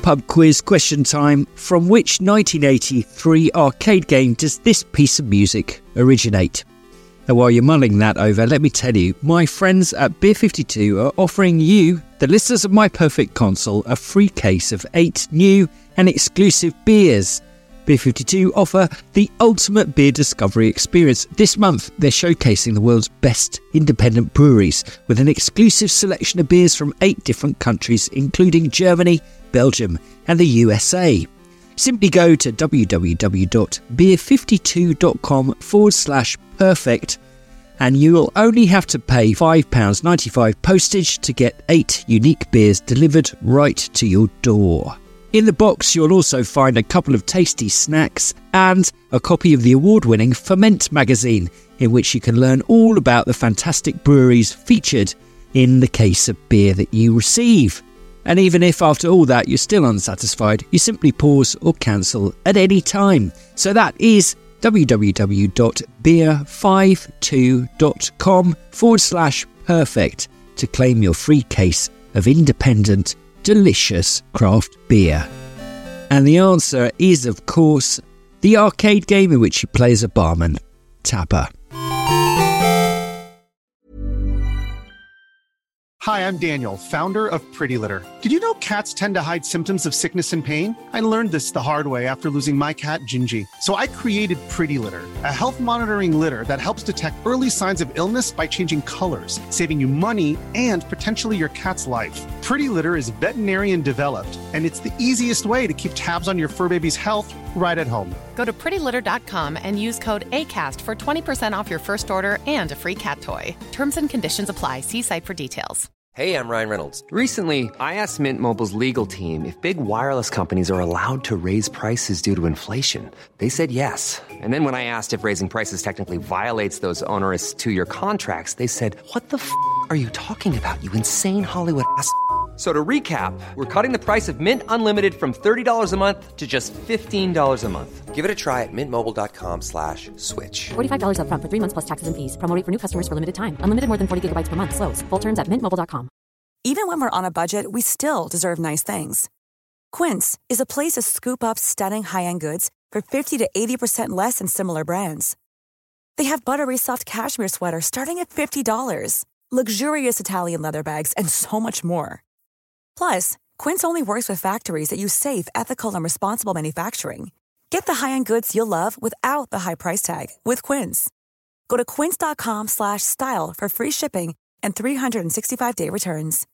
pub quiz question time. From which 1983 arcade game does this piece of music originate? Now, while you're mulling that over, let me tell you, my friends at Beer 52 are offering you, the listeners of My Perfect Console, a free case of 8 new and exclusive beers. Beer 52 offer the ultimate beer discovery experience. This month, they're showcasing the world's best independent breweries with an exclusive selection of beers from 8 different countries, including Germany, Belgium, and the USA. Simply go to www.beer52.com/perfect and you will only have to pay £5.95 postage to get 8 unique beers delivered right to your door. In the box, you'll also find a couple of tasty snacks and a copy of the award-winning Ferment magazine, in which you can learn all about the fantastic breweries featured in the case of beer that you receive. And even if after all that you're still unsatisfied, you simply pause or cancel at any time. So that is www.beer52.com/perfect to claim your free case of independent, delicious craft beer. And the answer is, of course, the arcade game in which you play as a barman, Tapper. Hi, I'm Daniel, founder of Pretty Litter. Did you know cats tend to hide symptoms of sickness and pain? I learned this the hard way after losing my cat, Gingy. So I created Pretty Litter, a health monitoring litter that helps detect early signs of illness by changing colors, saving you money and potentially your cat's life. Pretty Litter is veterinarian developed, and it's the easiest way to keep tabs on your fur baby's health right at home. Go to prettylitter.com and use code ACAST for 20% off your first order and a free cat toy. Terms and conditions apply. See site for details. Hey, I'm Ryan Reynolds. Recently, I asked Mint Mobile's legal team if big wireless companies are allowed to raise prices due to inflation. They said yes. And then when I asked if raising prices technically violates those onerous 2-year contracts, they said, "What the f*** are you talking about, you insane Hollywood ass?" So to recap, we're cutting the price of Mint Unlimited from $30 a month to just $15 a month. Give it a try at mintmobile.com/switch. $45 up front for 3 months plus taxes and fees. Promo rate for new customers for limited time. Unlimited more than 40 gigabytes per month. Slows full terms at mintmobile.com. Even when we're on a budget, we still deserve nice things. Quince is a place to scoop up stunning high-end goods for 50 to 80% less than similar brands. They have buttery soft cashmere sweaters starting at $50, luxurious Italian leather bags, and so much more. Plus, Quince only works with factories that use safe, ethical, and responsible manufacturing. Get the high-end goods you'll love without the high price tag with Quince. Go to quince.com/style for free shipping and 365-day returns.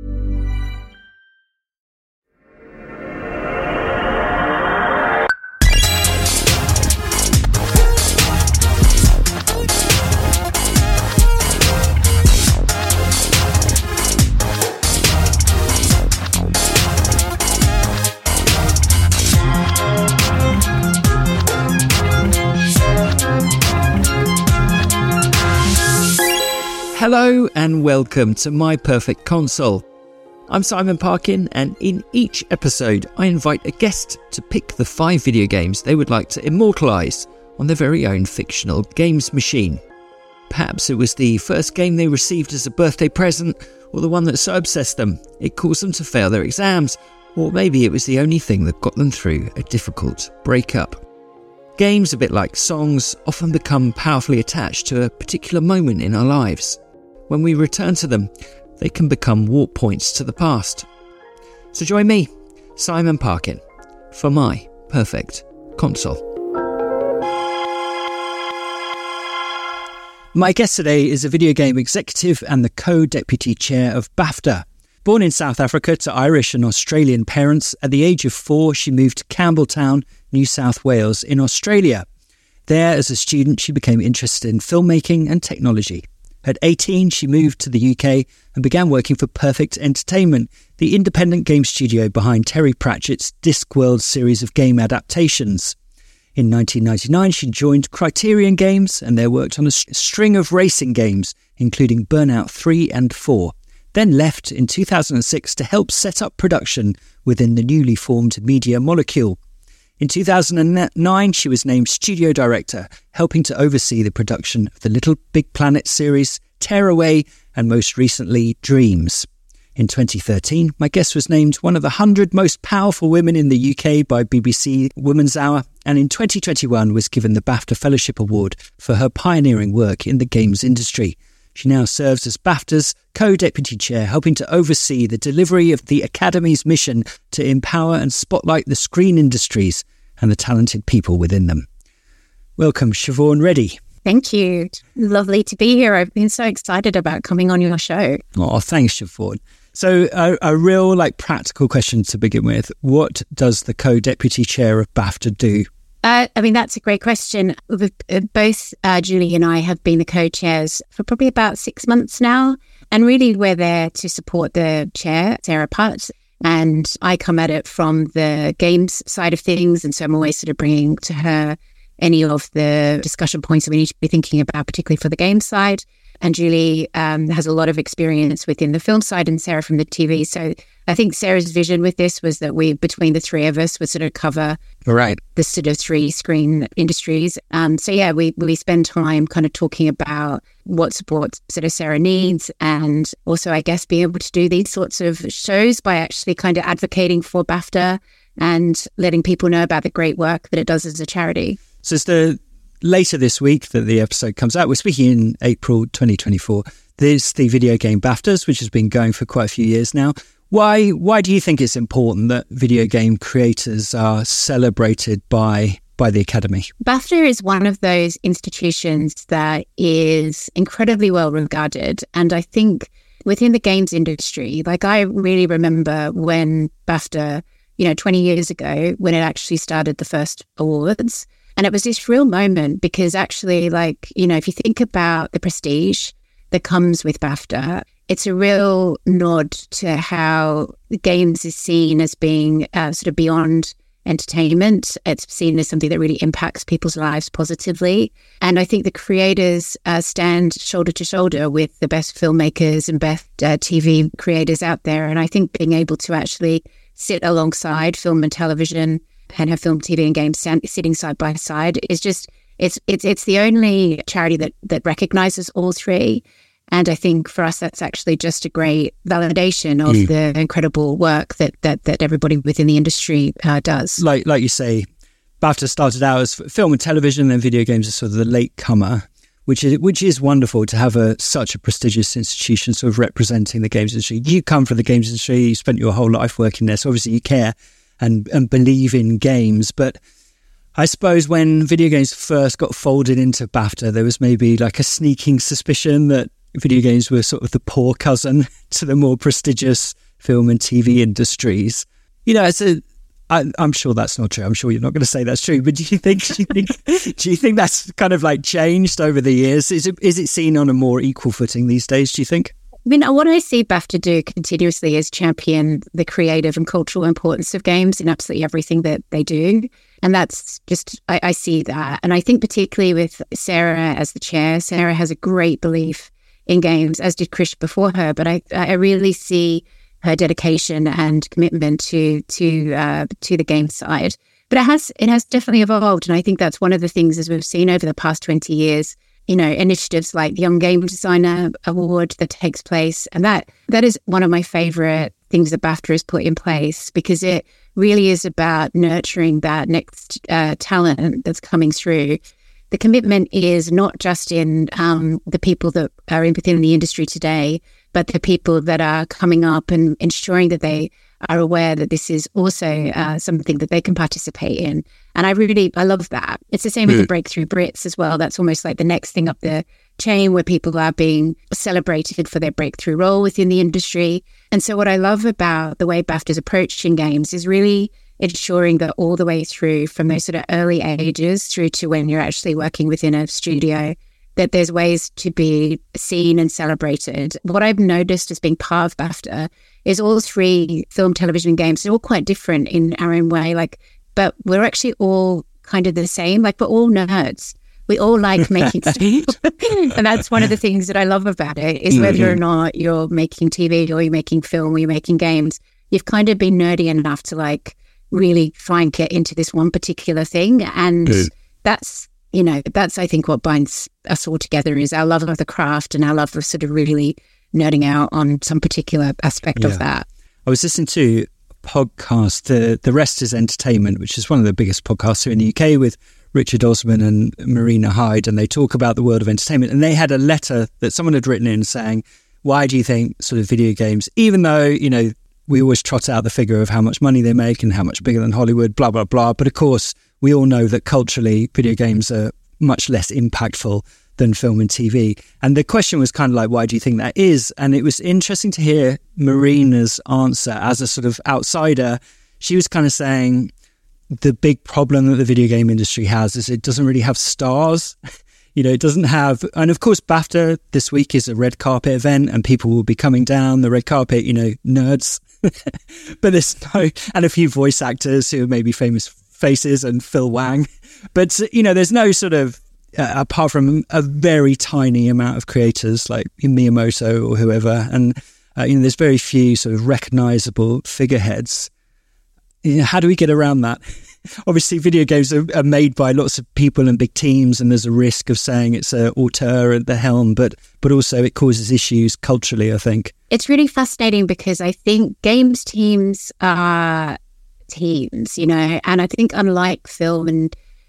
Hello and welcome to My Perfect Console. I'm Simon Parkin, and in each episode I invite a guest to pick the 5 video games they would like to immortalise on their very own fictional games machine. Perhaps it was the first game they received as a birthday present, or the one that so obsessed them it caused them to fail their exams, or maybe it was the only thing that got them through a difficult breakup. Games, a bit like songs, often become powerfully attached to a particular moment in our lives. When we return to them, they can become warp points to the past. So join me, Simon Parkin, for My Perfect Console. My guest today is a video game executive and the co-deputy chair of BAFTA. Born in South Africa to Irish and Australian parents, at the age of 4 she moved to Campbelltown, New South Wales in Australia. There, as a student, she became interested in filmmaking and technology. At 18, she moved to the UK and began working for Perfect Entertainment, the independent game studio behind Terry Pratchett's Discworld series of game adaptations. In 1999, she joined Criterion Games and there worked on a string of racing games, including Burnout 3 and 4, then left in 2006 to help set up production within the newly formed Media Molecule. In 2009, she was named studio director, helping to oversee the production of the Little Big Planet series, Tearaway, and most recently, Dreams. In 2013, my guest was named one of the 100 most powerful women in the UK by BBC Women's Hour, and in 2021 was given the BAFTA Fellowship Award for her pioneering work in the games industry. She now serves as BAFTA's co-deputy chair, helping to oversee the delivery of the Academy's mission to empower and spotlight the screen industries and the talented people within them. Welcome, Siobhan Reddy. Thank you. Lovely to be here. I've been so excited about coming on your show. Oh, thanks, Siobhan. So a real practical question to begin with. What does the co-deputy chair of BAFTA do? That's a great question. Both Julie and I have been the co-chairs for probably about 6 months now. And really, we're there to support the chair, Sarah Putt. And I come at it from the games side of things. And so I'm always sort of bringing to her any of the discussion points that we need to be thinking about, particularly for the game side. And Julie has a lot of experience within the film side, and Sarah from the TV. So I think Sarah's vision with this was that we, between the three of us, would sort of cover the sort of three screen industries. We spend time kind of talking about what support sort of Sarah needs, and also, I guess, be able to do these sorts of shows by actually kind of advocating for BAFTA and letting people know about the great work that it does as a charity. So it's later this week that the episode comes out. We're speaking in April 2024. There's the Video Game BAFTAs, which has been going for quite a few years now. Why do you think it's important that video game creators are celebrated by the Academy? BAFTA is one of those institutions that is incredibly well regarded. And I think within the games industry, I really remember when BAFTA, 20 years ago, when it actually started the first awards. And it was this real moment because actually, if you think about the prestige that comes with BAFTA, it's a real nod to how games is seen as being sort of beyond entertainment. It's seen as something that really impacts people's lives positively. And I think the creators stand shoulder to shoulder with the best filmmakers and best TV creators out there. And I think being able to actually sit alongside film and television and have film, TV and games sitting side by side is just, it's the only charity that recognises all three. And I think for us, that's actually just a great validation of the incredible work that everybody within the industry does. Like you say, BAFTA started out as film and television, and then video games are sort of the late comer, which is wonderful to have such a prestigious institution sort of representing the games industry. You come from the games industry, you spent your whole life working there, so obviously you care and believe in games. But I suppose when video games first got folded into BAFTA, there was maybe a sneaking suspicion that video games were sort of the poor cousin to the more prestigious film and TV industries. I'm sure that's not true. I'm sure you're not going to say that's true. But do you think that's kind of changed over the years? Is it seen on a more equal footing these days, do you think? What I see BAFTA do continuously is champion the creative and cultural importance of games in absolutely everything that they do. And that's just, I see that. And I think particularly with Sarah as the chair, Sarah has a great belief in games, as did Krish before her. But I really see her dedication and commitment to the game side. But it has definitely evolved. And I think that's one of the things, as we've seen over the past 20 years, initiatives like the Young Game Designer Award that takes place. And that is one of my favourite things that BAFTA has put in place, because it really is about nurturing that next talent that's coming through. The commitment is not just in the people that are within the industry today, but the people that are coming up and ensuring that they are aware that this is also something that they can participate in. And I love that. It's the same with the Breakthrough Brits as well. That's almost like the next thing up the chain, where people are being celebrated for their breakthrough role within the industry. And so what I love about the way BAFTA's approaching games is really ensuring that all the way through, from those sort of early ages through to when you're actually working within a studio, that there's ways to be seen and celebrated. What I've noticed as being part of BAFTA is all three film, television, and games, they're all quite different in our own way, but we're actually all kind of the same. We're all nerds. We all like making stuff. And that's one of the things that I love about it, is whether or not you're making TV or you're making film or you're making games, you've kind of been nerdy enough to really try and get into this one particular thing. And that's I think what binds us all together, is our love of the craft and our love of sort of really nerding out on some particular aspect of that. I was listening to a podcast, The Rest is Entertainment, which is one of the biggest podcasts here in the UK, with Richard Osman and Marina Hyde, and they talk about the world of entertainment. And they had a letter that someone had written in saying, why do you think sort of video games, even though, you know, we always trot out the figure of how much money they make and how much bigger than Hollywood, blah, blah, blah. But of course, we all know that culturally, video games are much less impactful than film and TV. And the question was kind of like, why do you think that is? And it was interesting to hear Marina's answer as a sort of outsider. She was kind of saying the big problem that the video game industry has is it doesn't really have stars. You know, it doesn't have, and of course, BAFTA this week is a red carpet event and people will be coming down the red carpet, you know, nerds. But there's no, and a few voice actors who are maybe famous faces and Phil Wang. But, you know, there's no sort of, apart from a very tiny amount of creators like Miyamoto or whoever. And, you know, there's very few sort of recognizable figureheads. You know, how do we get around that? Obviously, video games are made by lots of people and big teams, and there's a risk of saying it's an auteur at the helm, but also it causes issues culturally, I think. It's really fascinating because I think games teams are teams, you know, and I think unlike film,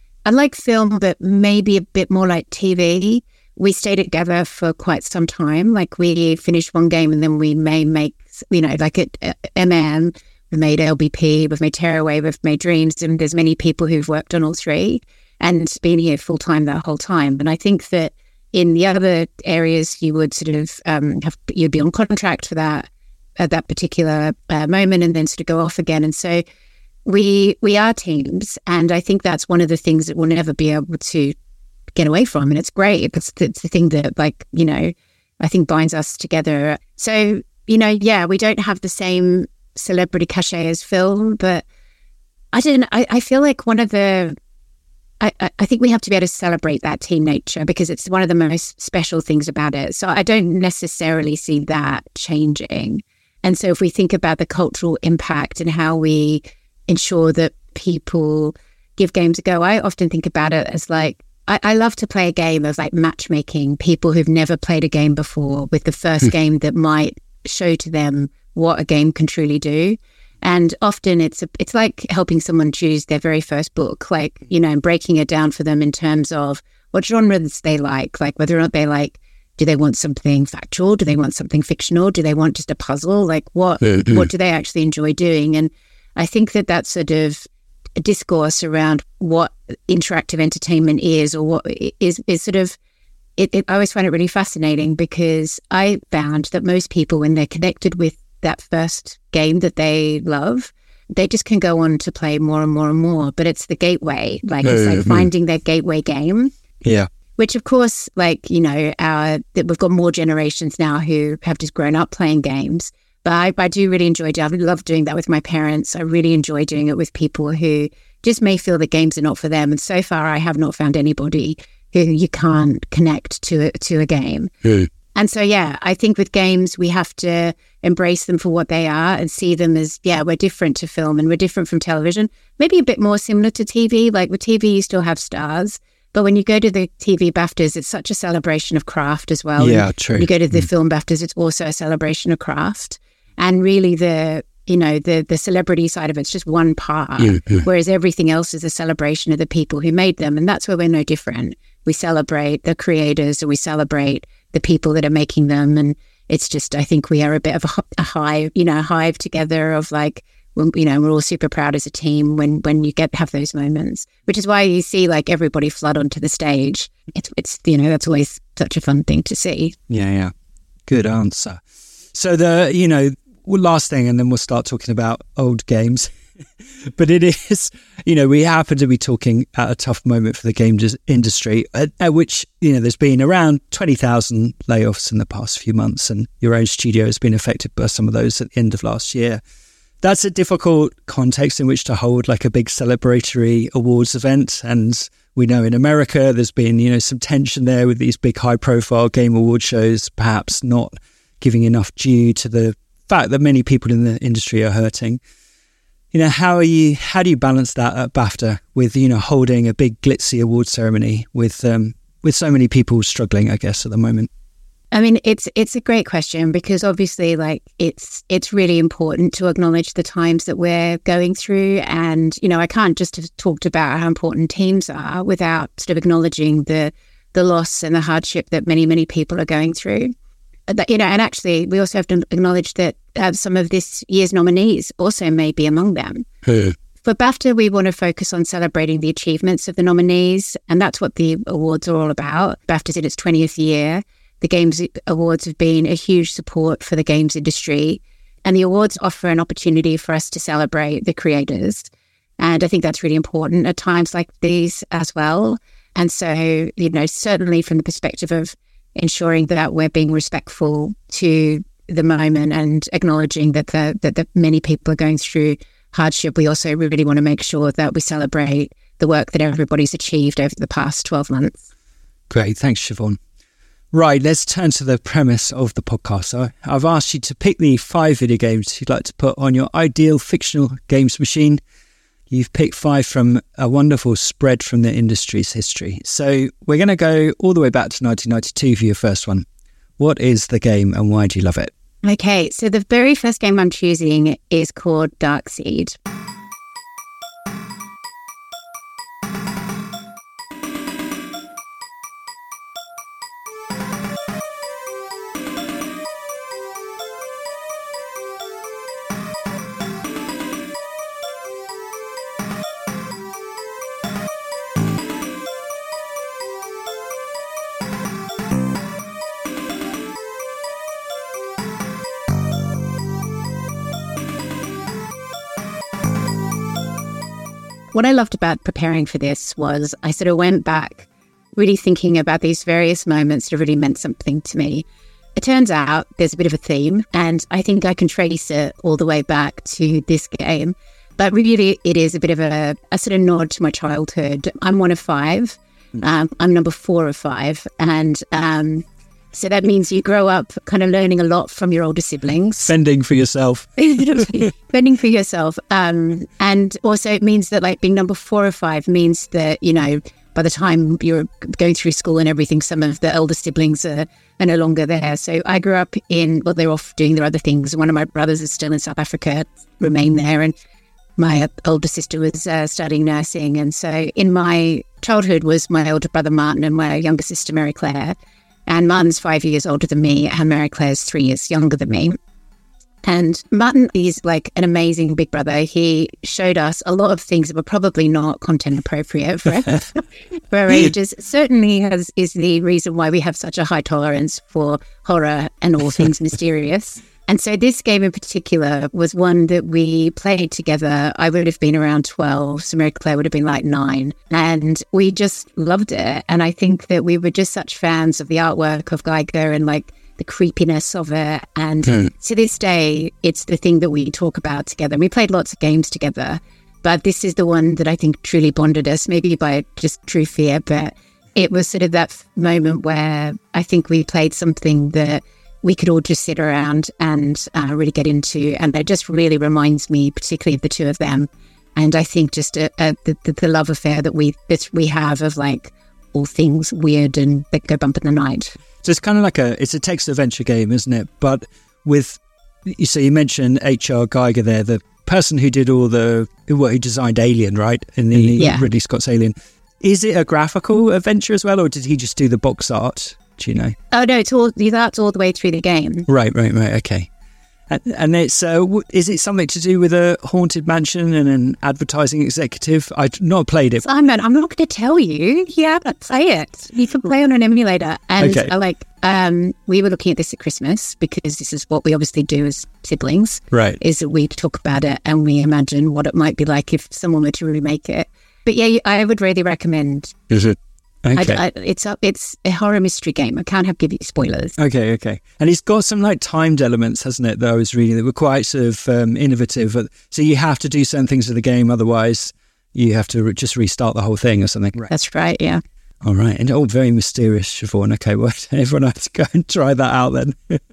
but maybe a bit more like TV, we stay together for quite some time. Like we finish one game and then we may make, you know, like at MM, we've made LBP, we've made Tearaway, we've made Dreams, and there's many people who've worked on all three and been here full time that whole time. And I think that in the other areas, you would sort of you'd be on contract for that at that particular moment, and then sort of go off again. And so we are teams, and I think that's one of the things that we'll never be able to get away from. And it's great. It's the thing that, like, you know, I think binds us together. So, you know, yeah, we don't have the same celebrity cachet as film, but I feel like one of the, I think we have to be able to celebrate that team nature because it's one of the most special things about it. So I don't necessarily see that changing. And so if we think about the cultural impact and how we ensure that people give games a go, I often think about it as like, I love to play a game of like matchmaking people who've never played a game before with the first game that might show to them what a game can truly do. And often it's like helping someone choose their very first book, like, you know, and breaking it down for them in terms of what genres they like whether or not they like, do they want something factual? Do they want something fictional? Do they want just a puzzle? Like what do they actually enjoy doing? And I think that that sort of discourse around what interactive entertainment is, or what is sort of, I always find it really fascinating because I found that most people, when they're connected with that first game that they love, they just can go on to play more and more and more. But it's the gateway, like it's like finding their gateway game. Yeah. Which of course, like, you know, that we've got more generations now who have just grown up playing games. But I do really enjoy it. I love doing that with my parents. I really enjoy doing it with people who just may feel that games are not for them. And so far, I have not found anybody who you can't connect to a game. And so, yeah, I think with games, we have to embrace them for what they are and see them as, yeah, we're different to film and we're different from television. Maybe a bit more similar to TV. Like with TV, you still have stars. But when you go to the TV BAFTAs, it's such a celebration of craft as well. Yeah, and true. When you go to the film BAFTAs, it's also a celebration of craft. And really the celebrity side of it's just one part, whereas everything else is a celebration of the people who made them. And that's where we're no different. We celebrate the creators and we celebrate the people that are making them. And it's just, I think we are a bit of a hive together of like, you know, we're all super proud as a team when you have those moments, which is why you see like everybody flood onto the stage. It's you know, that's always such a fun thing to see. Yeah. Good answer. So the, you know, last thing, and then we'll start talking about old games. But it is, you know, we happen to be talking at a tough moment for the game industry, at which, you know, there's been around 20,000 layoffs in the past few months, and your own studio has been affected by some of those at the end of last year. That's a difficult context in which to hold like a big celebratory awards event. And we know in America, there's been, you know, some tension there with these big high profile game award shows, perhaps not giving enough due to the fact that many people in the industry are hurting. You know, how do you balance that at BAFTA with, you know, holding a big glitzy award ceremony with so many people struggling, I guess, at the moment? I mean, it's a great question because obviously, like, it's really important to acknowledge the times that we're going through. And, you know, I can't just have talked about how important teams are without sort of acknowledging the loss and the hardship that many, many people are going through. You know, and actually, we also have to acknowledge that some of this year's nominees also may be among them. For BAFTA, we want to focus on celebrating the achievements of the nominees, and that's what the awards are all about. BAFTA's in its 20th year. The Games Awards have been a huge support for the games industry, and the awards offer an opportunity for us to celebrate the creators. And I think that's really important at times like these as well. And so, you know, certainly from the perspective of ensuring that we're being respectful to the moment and acknowledging that that many people are going through hardship, we also really want to make sure that we celebrate the work that everybody's achieved over the past 12 months. Great. Thanks, Siobhan. Right, let's turn to the premise of the podcast. So I've asked you to pick the 5 video games you'd like to put on your ideal fictional games machine. You've picked 5 from a wonderful spread from the industry's history. So we're going to go all the way back to 1992 for your first one. What is the game and why do you love it? Okay, so the very first game I'm choosing is called Darkseid. What I loved about preparing for this was I sort of went back really thinking about these various moments that really meant something to me. It turns out there's a bit of a theme, and I think I can trace it all the way back to this game. But really, it is a bit of a sort of nod to my childhood. I'm one of 5. I'm number 4 of 5. And so that means you grow up kind of learning a lot from your older siblings. Fending for yourself. Fending for yourself. And also it means that, like, being number 4 or 5 means that, you know, by the time you're going through school and everything, some of the elder siblings are no longer there. So I grew up they're off doing their other things. One of my brothers is still in South Africa, remained there. And my older sister was studying nursing. And so in my childhood was my older brother, Martin, and my younger sister, Mary Claire. And Martin's 5 years older than me, and Mary Claire's 3 years younger than me. And Martin is like an amazing big brother. He showed us a lot of things that were probably not content appropriate for our ages. Certainly is the reason why we have such a high tolerance for horror and all things mysterious. And so this game in particular was one that we played together. I would have been around 12, so Mary Claire would have been like 9. And we just loved it. And I think that we were just such fans of the artwork of Geiger and like the creepiness of it. And to this day, it's the thing that we talk about together. We played lots of games together, but this is the one that I think truly bonded us, maybe by just true fear. But it was sort of that moment where I think we played something that we could all just sit around and really get into. And it just really reminds me particularly of the two of them. And I think just the love affair that we have of like all things weird and that go bump in the night. So it's kind of like it's a text adventure game, isn't it? But with, so you mentioned H.R. Geiger there, the person who did who designed Alien, right? In the Ridley Scott's Alien. Is it a graphical adventure as well, or did he just do the box art? Do you know? Oh no, the art's all the way through the game. Right. Okay. And it's is it something to do with a haunted mansion and an advertising executive? I've not played it. Simon, I'm not going to tell you. You have to play it. You can play on an emulator. And we were looking at this at Christmas because this is what we obviously do as siblings. Right. Is that we talk about it and we imagine what it might be like if someone were to remake it. But yeah, I would really recommend. Is it? Okay. It's a horror mystery game. I can't give you spoilers. Okay. And it's got some like timed elements, hasn't it, that I was reading that were quite sort of innovative. So you have to do certain things to the game, otherwise you have to just restart the whole thing or something. Right. That's right, yeah. All right. And all very mysterious, Siobhan. Okay, well, everyone has to go and try that out then.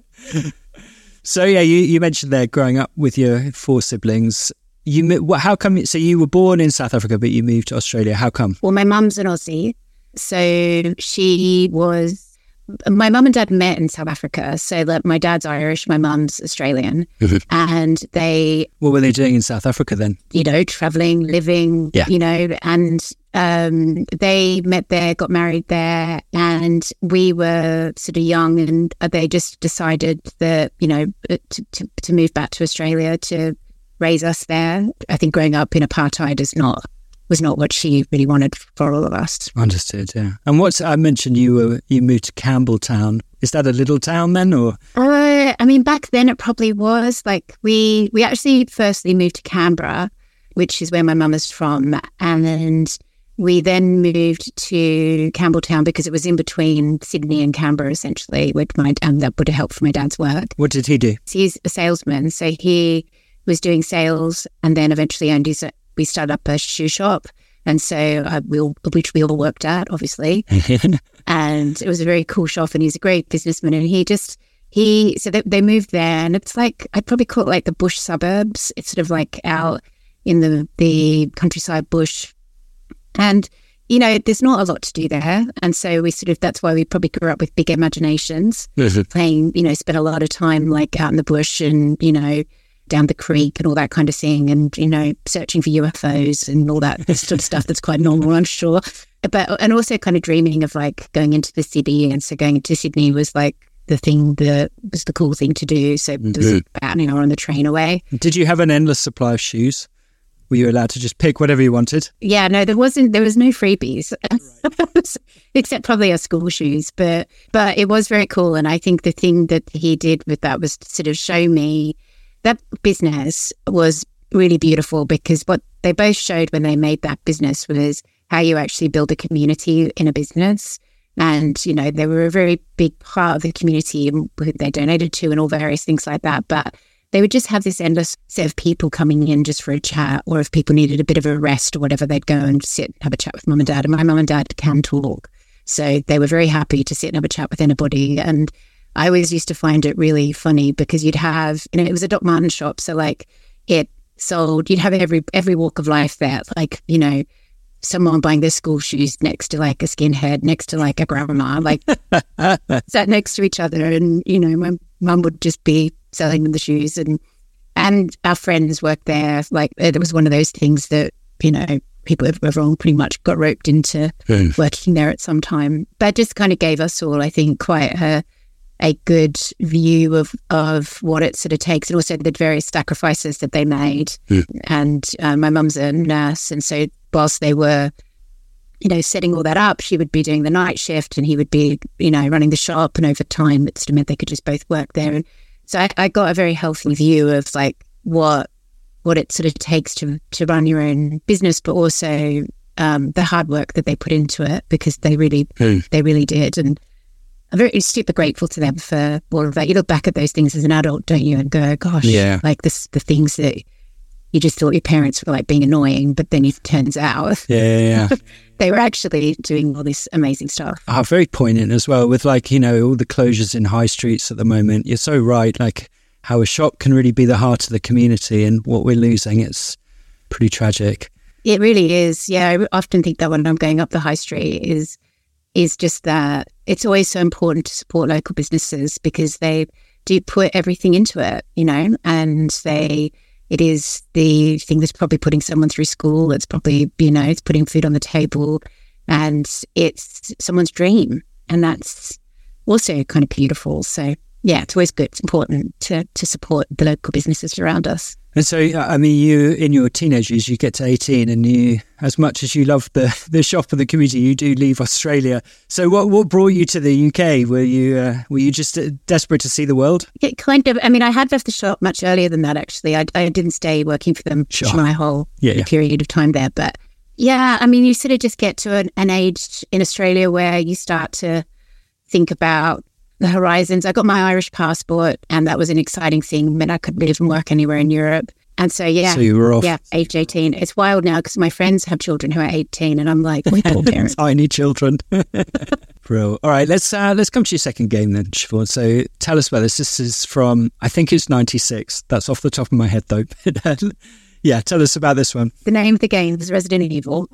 So yeah, you mentioned there growing up with your 4 siblings. How come? So you were born in South Africa, but you moved to Australia. How come? Well, my mum's an Aussie. So she was my mum and dad met in South Africa. So like, my dad's Irish, my mum's Australian. And they... What were they doing in South Africa then? Traveling, living, and they met there, got married there, and we were sort of young, and they just decided that, to move back to Australia to raise us there. I think growing up in apartheid was not what she really wanted for all of us. Understood, yeah. And I mentioned you moved to Campbelltown. Is that a little town then, or? Back then it probably was. Like we actually firstly moved to Canberra, which is where my mum is from, and we then moved to Campbelltown because it was in between Sydney and Canberra, essentially, and that would have helped for my dad's work. What did he do? He's a salesman, so he was doing sales, and then eventually we started up a shoe shop, and so which we all worked at, obviously. And it was a very cool shop, and he's a great businessman. And so they moved there, and it's like, I'd probably call it like the bush suburbs. It's sort of like out in the countryside bush, and there's not a lot to do there. And so that's why we probably grew up with big imaginations, playing, spent a lot of time like out in the bush and down the creek and all that kind of thing, and searching for UFOs and all that sort of stuff that's quite normal, I'm sure. And also kind of dreaming of like going into the city, and so going into Sydney was like the thing that was the cool thing to do. So it was about an hour on the train away. Did you have an endless supply of shoes? Were you allowed to just pick whatever you wanted? Yeah, no, there was no freebies, except probably our school shoes. But it was very cool, and I think the thing that he did with that was to sort of show me that business was really beautiful, because what they both showed when they made that business was how you actually build a community in a business. And, they were a very big part of the community who they donated to and all various things like that. But they would just have this endless set of people coming in just for a chat, or if people needed a bit of a rest or whatever, they'd go and sit and have a chat with mum and dad. And my mum and dad can talk, so they were very happy to sit and have a chat with anybody. And I always used to find it really funny because you'd have, it was a Doc Martens shop. So like it sold, you'd have every walk of life there. Like, someone buying their school shoes next to like a skinhead, next to like a grandma, like sat next to each other. And, my mum would just be selling them the shoes, and our friends worked there. Like it was one of those things that, everyone pretty much got roped into working there at some time. But just kind of gave us all, I think, quite a good view of what it sort of takes, and also the various sacrifices that they made. And my mum's a nurse, and so whilst they were, setting all that up, she would be doing the night shift, and he would be, running the shop. And over time, it sort of meant they could just both work there. And so I got a very healthy view of like what it sort of takes to run your own business, but also the hard work that they put into it, because they really did. And I'm very super grateful to them for all of that. You look back at those things as an adult, don't you, and go, gosh, like the things that you just thought your parents were like being annoying, but then it turns out they were actually doing all this amazing stuff. Very poignant as well, with like, all the closures in high streets at the moment. You're so right, like how a shop can really be the heart of the community, and what we're losing, it's pretty tragic. It really is. Yeah, I often think that when I'm going up the high street is just that it's always so important to support local businesses, because they do put everything into it, and it is the thing that's probably putting someone through school. It's probably, it's putting food on the table, and it's someone's dream. And that's also kind of beautiful. So yeah, it's always good. It's important to support the local businesses around us. And so, you, in your teenage years, you get to 18, and you, as much as you love the shop and the community, you do leave Australia. So what brought you to the UK? Were you just desperate to see the world? It kind of, I had left the shop much earlier than that, actually. I didn't stay working for them for my whole period of time there. But yeah, you sort of just get to an age in Australia where you start to think about the horizons. I got my Irish passport, and that was an exciting thing. It meant I could live and work anywhere in Europe. And so, so you were off. Yeah, age 18. It's wild now because my friends have children who are 18, and I'm like, we're poor parents. Tiny children. Bro. All right, let's come to your second game then, Siobhan. So tell us about this. This is from, I think it's 96. That's off the top of my head, though. Yeah, tell us about this one. The name of the game is Resident Evil.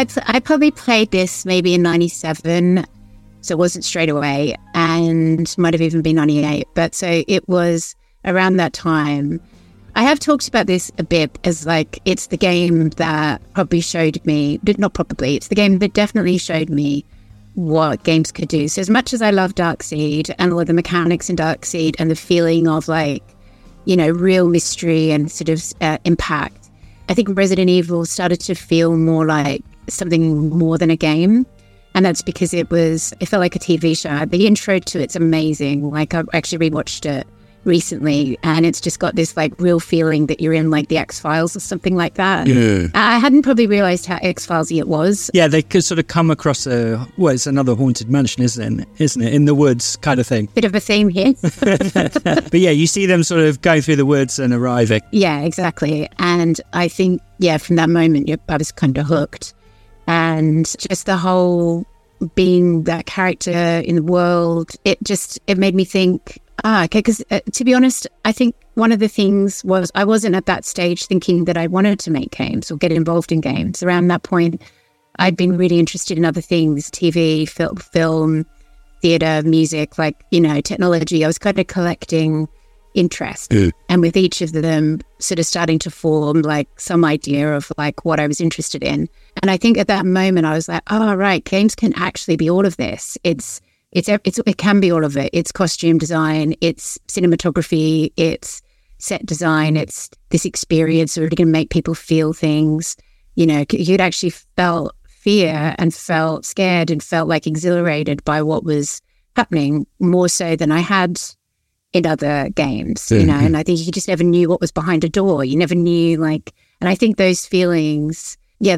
I probably played this maybe in 97, so it wasn't straight away, and might have even been 98. But so it was around that time. I have talked about this a bit as like, it's the game that probably showed me, not probably, it's the game that definitely showed me what games could do. So as much as I love Darkseid and all the mechanics in Darkseid and the feeling of like, you know, real mystery and sort of impact, I think Resident Evil started to feel more like something more than a game. And that's because it felt like a TV show. The intro to it's amazing. Like, I actually rewatched it recently, and it's just got this like real feeling that you're in like the X-Files or something like that. Yeah. I hadn't probably realized how X-Filesy it was. Yeah, they could sort of come across it's another haunted mansion, isn't it? In the woods kind of thing. Bit of a theme here. But yeah, you see them sort of going through the woods and arriving. Yeah, exactly. And I think, yeah, from that moment, I was kind of hooked. And just the whole being that character in the world, it made me think, okay, because to be honest, I think one of the things was I wasn't at that stage thinking that I wanted to make games or get involved in games. Around that point, I'd been really interested in other things, TV, film, theatre, music, like, you know, technology. I was kind of collecting interest. And with each of them sort of starting to form like some idea of like what I was interested in. And I think at that moment I was like, oh, right, games can actually be all of this. It can be all of it. It's costume design, it's cinematography, it's set design, it's this experience where it can make people feel things. You know, you'd actually felt fear and felt scared and felt like exhilarated by what was happening more so than I had in other games, you know, and I think you just never knew what was behind a door. You never knew, like, and I think those feelings, yeah,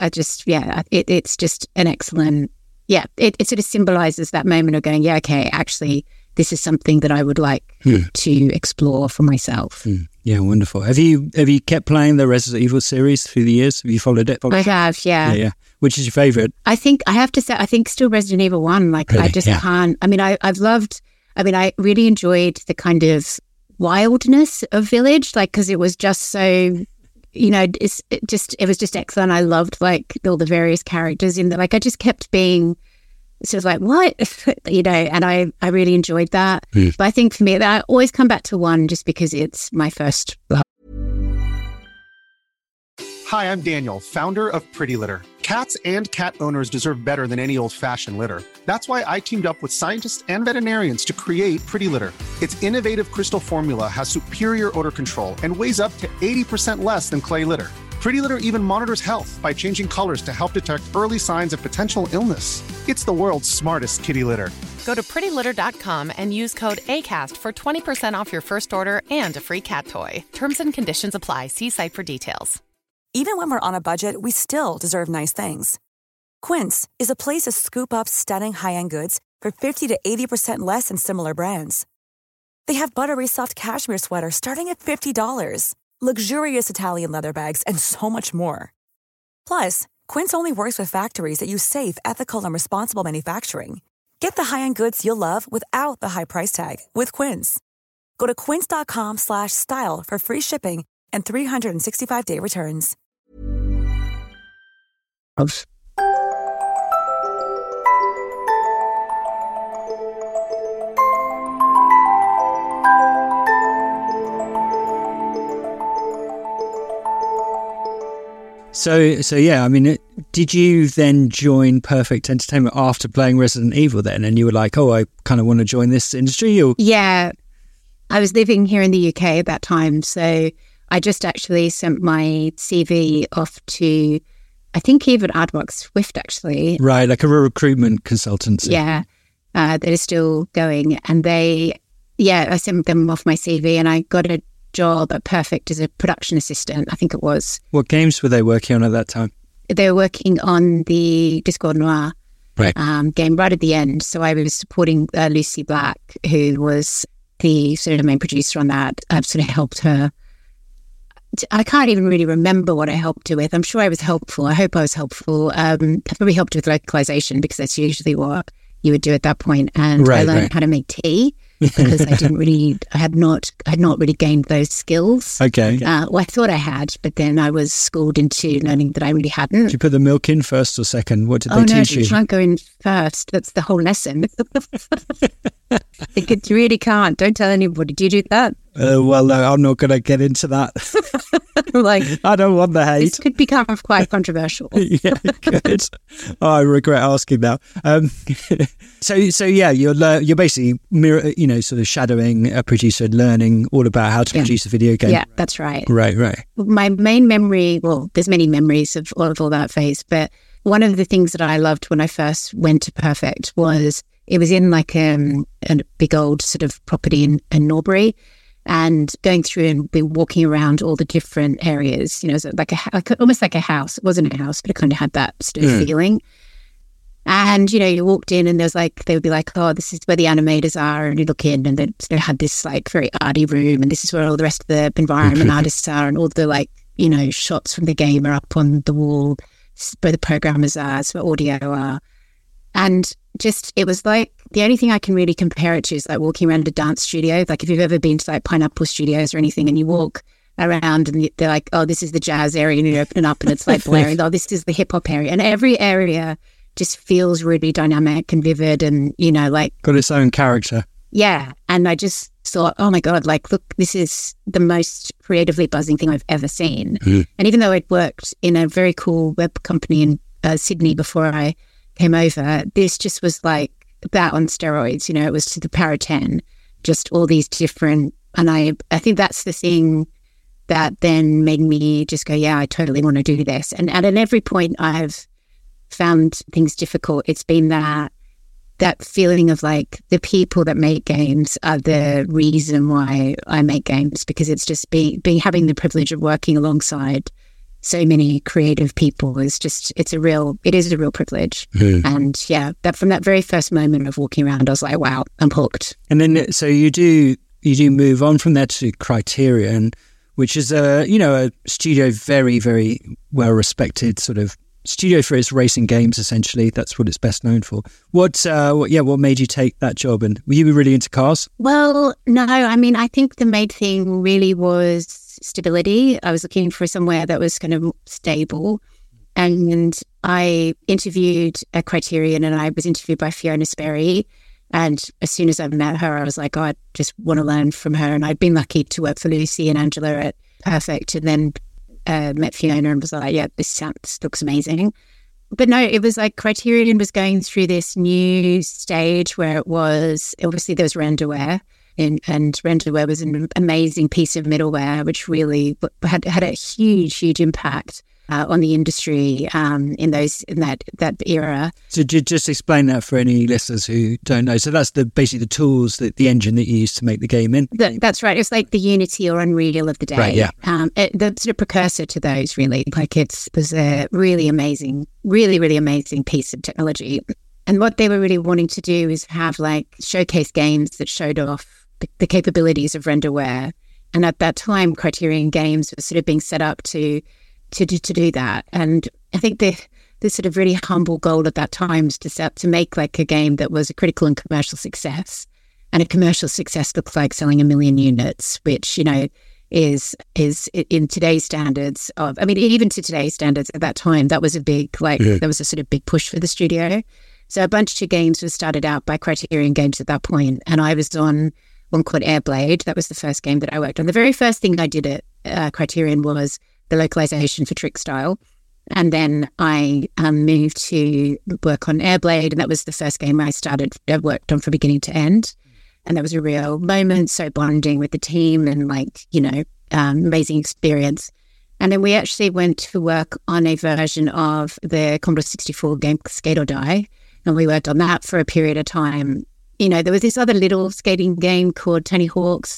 it's just an excellent, yeah, it sort of symbolizes that moment of going, yeah, okay, actually, this is something that I would like to explore for myself. Yeah, wonderful. Have you kept playing the Resident Evil series through the years? Have you followed it? I have, yeah. Yeah. Which is your favourite? I think, I have to say, I think still Resident Evil 1. Like, really? I just can't, I mean, I really enjoyed the kind of wildness of Village, like, because it was just so, you know, it was just excellent. I loved, like, all the various characters in there. Like, I just kept being sort of like, what? You know, and I really enjoyed that. But I think for me, I always come back to 1 just because it's my first love. Hi, I'm Daniel, founder of Pretty Litter. Cats and cat owners deserve better than any old-fashioned litter. That's why I teamed up with scientists and veterinarians to create Pretty Litter. Its innovative crystal formula has superior odor control and weighs up to 80% less than clay litter. Pretty Litter even monitors health by changing colors to help detect early signs of potential illness. It's the world's smartest kitty litter. Go to prettylitter.com and use code ACAST for 20% off your first order and a free cat toy. Terms and conditions apply. See site for details. Even when we're on a budget, we still deserve nice things. Quince is a place to scoop up stunning high-end goods for 50 to 80% less than similar brands. They have buttery soft cashmere sweaters starting at $50, luxurious Italian leather bags, and so much more. Plus, Quince only works with factories that use safe, ethical, and responsible manufacturing. Get the high-end goods you'll love without the high price tag with Quince. Go to quince.com/style for free shipping and 365-day returns. So yeah, I mean, did you then join Perfect Entertainment after playing Resident Evil then? And you were like, oh, I kind of want to join this industry? Or? Yeah, I was living here in the UK at that time. So I just actually sent my CV off to, I think even Adbox Swift actually. Right, like a recruitment consultancy. Yeah, that is still going. And I sent them off my CV and I got a job at Perfect as a production assistant, I think it was. What games were they working on at that time? They were working on the Discord Noir game right at the end. So I was supporting Lucy Black, who was the sort of main producer on that. I've sort of helped her. I can't even really remember what I helped her with. I'm sure I was helpful. I hope I was helpful. I probably helped with localization because that's usually what you would do at that point. And I learned how to make tea. because I had not really gained those skills. Okay. Well, I thought I had, but then I was schooled into learning that I really hadn't. Did you put the milk in first or second? What did they teach you? You can't go in first. That's the whole lesson. You really can't. Don't tell anybody. Do you do that? Well, no, I'm not going to get into that. Like, I don't want the hate. This could become quite controversial. Yeah, good. Oh, I regret asking now. So yeah, you're basically sort of shadowing a producer, learning all about how to produce a video game. Yeah, that's right. Right. My main memory, well, there's many memories of all that phase, but one of the things that I loved when I first went to Perfect was it was in like a big old sort of property in Norbury. And going through and be walking around all the different areas, so almost like a house. It wasn't a house, but it kind of had that sort of feeling. And, you walked in and they would be like, oh, this is where the animators are. And you look in and they sort of had this like very arty room. And this is where all the rest of the environment artists are. And all the shots from the game are up on the wall where the programmers are, so where audio are. And just, it was like, the only thing I can really compare it to is like walking around a dance studio. Like if you've ever been to like Pineapple Studios or anything and you walk around and they're like, oh, this is the jazz area, and you open it up and it's like blaring, oh, this is the hip hop area. And every area just feels really dynamic and vivid and, got its own character. Yeah. And I just thought, oh my God, like, look, this is the most creatively buzzing thing I've ever seen. And even though I'd worked in a very cool web company in Sydney before I came over, this just was like that on steroids. It was to the power 10, just all these different, and I think that's the thing that then made me just go, yeah, I totally want to do this. And at every point I've found things difficult, it's been that feeling of like the people that make games are the reason why I make games, because it's just having the privilege of working alongside so many creative people is a real privilege. And yeah, that from that very first moment of walking around, I was like, wow, I'm hooked. And then, so you do move on from there to Criterion, which is a studio, very, very well respected sort of studio for its racing games. Essentially, that's what it's best known for. What made you take that job? And were you really into cars? Well, no, I mean, I think the main thing really was stability. I was looking for somewhere that was kind of stable. And I interviewed at Criterion, and I was interviewed by Fiona Sperry. And as soon as I met her, I was like, oh, I just want to learn from her. And I'd been lucky to work for Lucy and Angela at Perfect, and then met Fiona and was like, yeah, this looks amazing. But no, it was like Criterion was going through this new stage where it was, obviously there was Renderware, and Renderware was an amazing piece of middleware, which really had a huge impact on the industry in that era. So just explain that for any listeners who don't know. So that's basically the tools, the engine that you use to make the game in. That's right. It's like the Unity or Unreal of the day. Right, yeah. The sort of precursor to those, really. Like it was a really amazing, really, really amazing piece of technology. And what they were really wanting to do is have like showcase games that showed off the capabilities of Renderware. And at that time, Criterion Games was sort of being set up to do that. And I think the sort of really humble goal at that time was to make like a game that was a critical and commercial success. And a commercial success looks like selling 1 million units, which, is in today's standards of, I mean, even to today's standards at that time, that was a big, that was a sort of big push for the studio. So a bunch of games were started out by Criterion Games at that point. And I was on one called Airblade. That was the first game that I worked on. The very first thing I did at Criterion was the localization for Trickstyle. And then I moved to work on Airblade, and that was the first game I worked on from beginning to end. And that was a real moment, so bonding with the team and amazing experience. And then we actually went to work on a version of the Commodore 64 game Skate or Die. And we worked on that for a period of time. There was this other little skating game called Tony Hawk's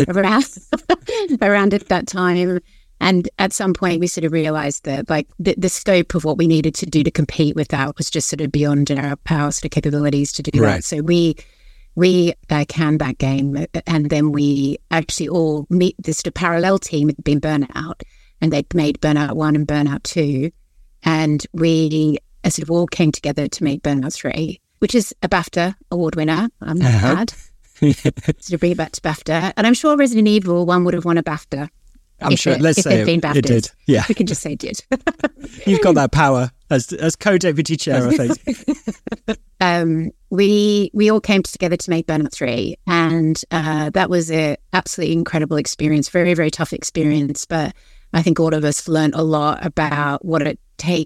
around at that time. And at some point, we sort of realized that the scope of what we needed to do to compete with that was just sort of beyond our sort of capabilities to do that. So we canned that game, and then we actually all meet this sort of parallel team had been Burnout, and they'd made Burnout 1 and Burnout 2. And we sort of all came together to make Burnout 3, which is a BAFTA award winner, I'm glad. to bring it back to BAFTA. And I'm sure Resident Evil 1 would have won a BAFTA. I'm sure. Let's say it did. Yeah, we can just say it did. You've got that power as co-deputy chair, I think. We all came together to make Burnout 3, and that was an absolutely incredible experience. Very, very tough experience, but I think all of us learned a lot about what it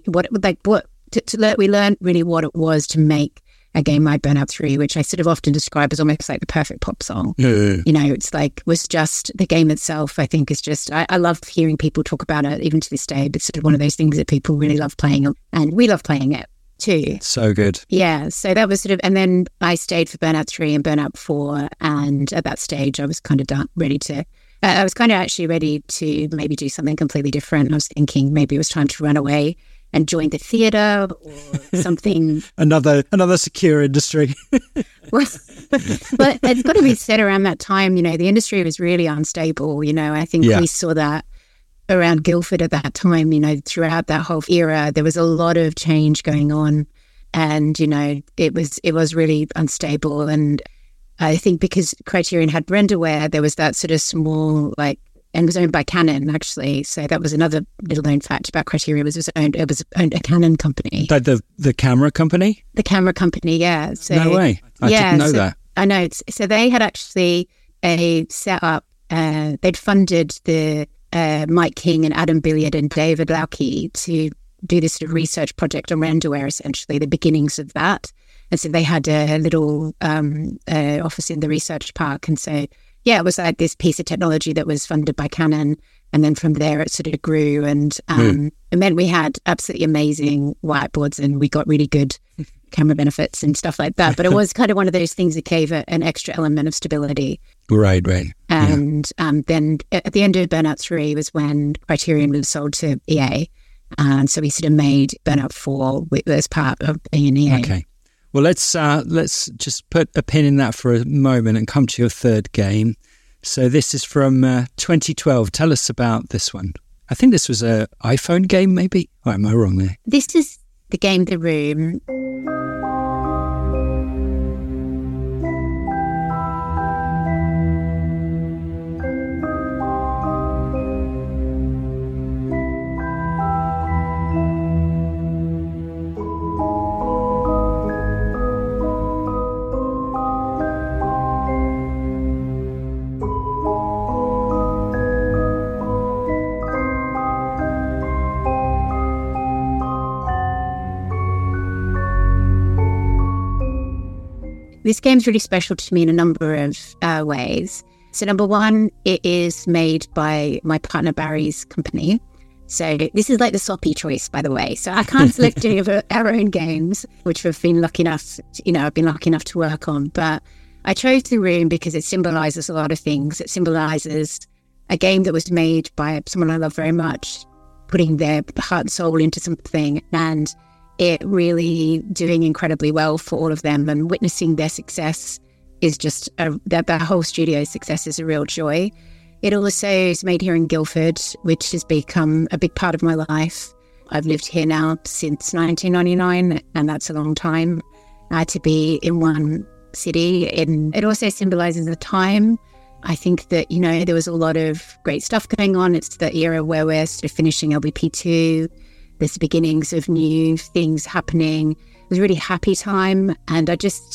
we learned really what it was to make a game like Burnout 3, which I sort of often describe as almost like the perfect pop song. Yeah. You know, it's like, was just the game itself, I think is just, I love hearing people talk about it even to this day. It's sort of one of those things that people really love playing, and we love playing it too. So good. Yeah. So that was sort of, and then I stayed for Burnout 3 and Burnout 4. And at that stage, I was kind of ready to maybe do something completely different. I was thinking maybe it was time to run away and join the theatre or something. another secure industry. Well, but it's got to be said, around that time, you know, the industry was really unstable. You know, I think we saw that around Guildford at that time. You know, throughout that whole era, there was a lot of change going on, and you know, it was really unstable. And I think because Criterion had Renderware, there was that sort of small and it was owned by Canon, actually. So that was another little known fact about Criterion. It was owned a Canon company. Like the camera company? The camera company, yeah. So, no way. I didn't know that. I know. So they had actually set up, they'd funded the Mike King and Adam Billiard and David Lauke to do this sort of research project on Renderware, essentially, the beginnings of that. And so they had a little office in the research park. And so, yeah, it was like this piece of technology that was funded by Canon. And then from there, it sort of grew. And it meant we had absolutely amazing whiteboards, and we got really good camera benefits and stuff like that. But it was kind of one of those things that gave it an extra element of stability. Right. And then at the end of Burnout 3 was when Criterion was sold to EA. And so we sort of made Burnout 4 as part of EA. Okay. Well, let's just put a pin in that for a moment and come to your third game. So this is from 2012. Tell us about this one. I think this was an iPhone game, maybe? Or am I wrong there? This is the game The Room. This game's really special to me in a number of ways. So number one, it is made by my partner Barry's company. So this is like the soppy choice, by the way. So I can't select any of our own games, which I've been lucky enough to work on. But I chose The Room because it symbolizes a lot of things. It symbolizes a game that was made by someone I love very much, putting their heart and soul into something, and it really doing incredibly well for all of them, and witnessing their success is just that whole studio's success is a real joy. It also is made here in Guildford, which has become a big part of my life. I've lived here now since 1999, and that's a long time to be in one city. It also symbolises a time. I think that, you know, there was a lot of great stuff going on. It's the era where we're sort of finishing LBP2. There's the beginnings of new things happening. It was a really happy time. And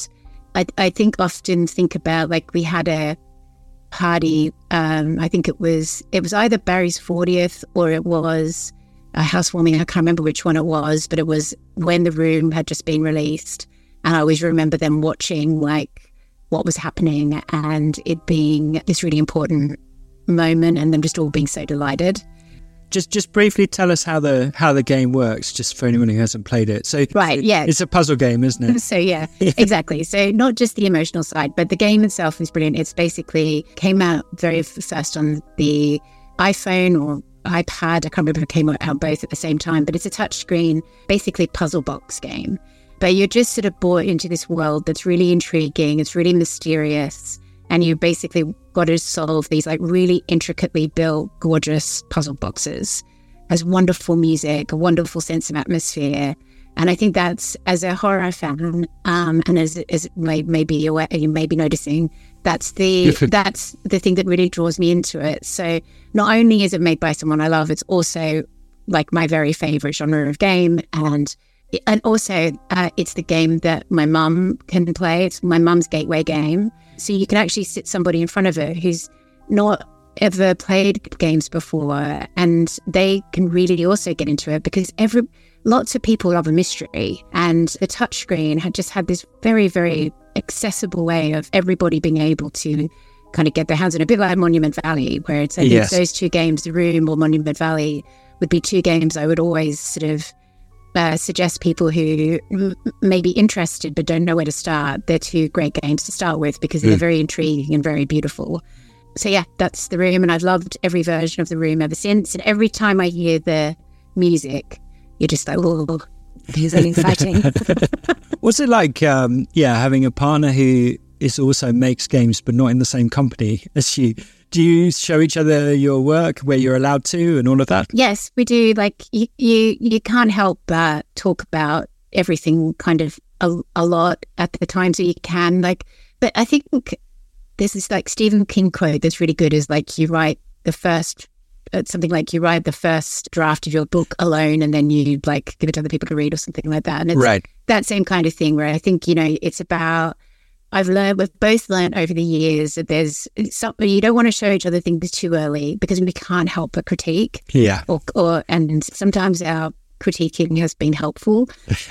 I think often think about, like, we had a party. I think it was either Barry's 40th or it was a housewarming. I can't remember which one it was, but it was when The Room had just been released. And I always remember them watching, like, what was happening and it being this really important moment, and them just all being so delighted. Just briefly tell us how the game works, just for anyone who hasn't played it. So right, yeah, it's a puzzle game, isn't it? So yeah, exactly. So not just the emotional side, but the game itself is brilliant. It's basically came out very first on the iPhone or iPad. I can't remember if it came out both at the same time, but it's a touchscreen, basically puzzle box game. But you're just sort of brought into this world that's really intriguing. It's really mysterious. And you basically got to solve these, like, really intricately built, gorgeous puzzle boxes. Has wonderful music, a wonderful sense of atmosphere. And I think that's, as a horror fan, and as maybe you may be noticing, that's the thing that really draws me into it. So not only is it made by someone I love, it's also like my very favorite genre of game, and also it's the game that my mum can play. It's my mum's gateway game. So you can actually sit somebody in front of her who's not ever played games before, and they can really also get into it, because lots of people love a mystery, and the touchscreen had this very, very accessible way of everybody being able to kind of get their hands on it, a bit like Monument Valley, where it's those two games, The Room or Monument Valley, would be two games I would always sort of suggest people who may be interested but don't know where to start. They're two great games to start with, because they're very intriguing and very beautiful. So yeah, that's The Room, and I've loved every version of The Room ever since. And every time I hear the music, you're just like, oh, it's exciting. What's it like, having a partner who also makes games but not in the same company as you? Do you show each other your work where you're allowed to and all of that? Yes, we do. Like you can't help but talk about everything kind of a lot at the time, so you can but I think there's this like Stephen King quote that's really good, is like you write the first draft of your book alone, and then you like give it to other people to read or something like that. And it's that same kind of thing where I think, it's about, we've both learned over the years that there's something, you don't want to show each other things too early, because we can't help but critique. Yeah. And sometimes our critiquing has been helpful.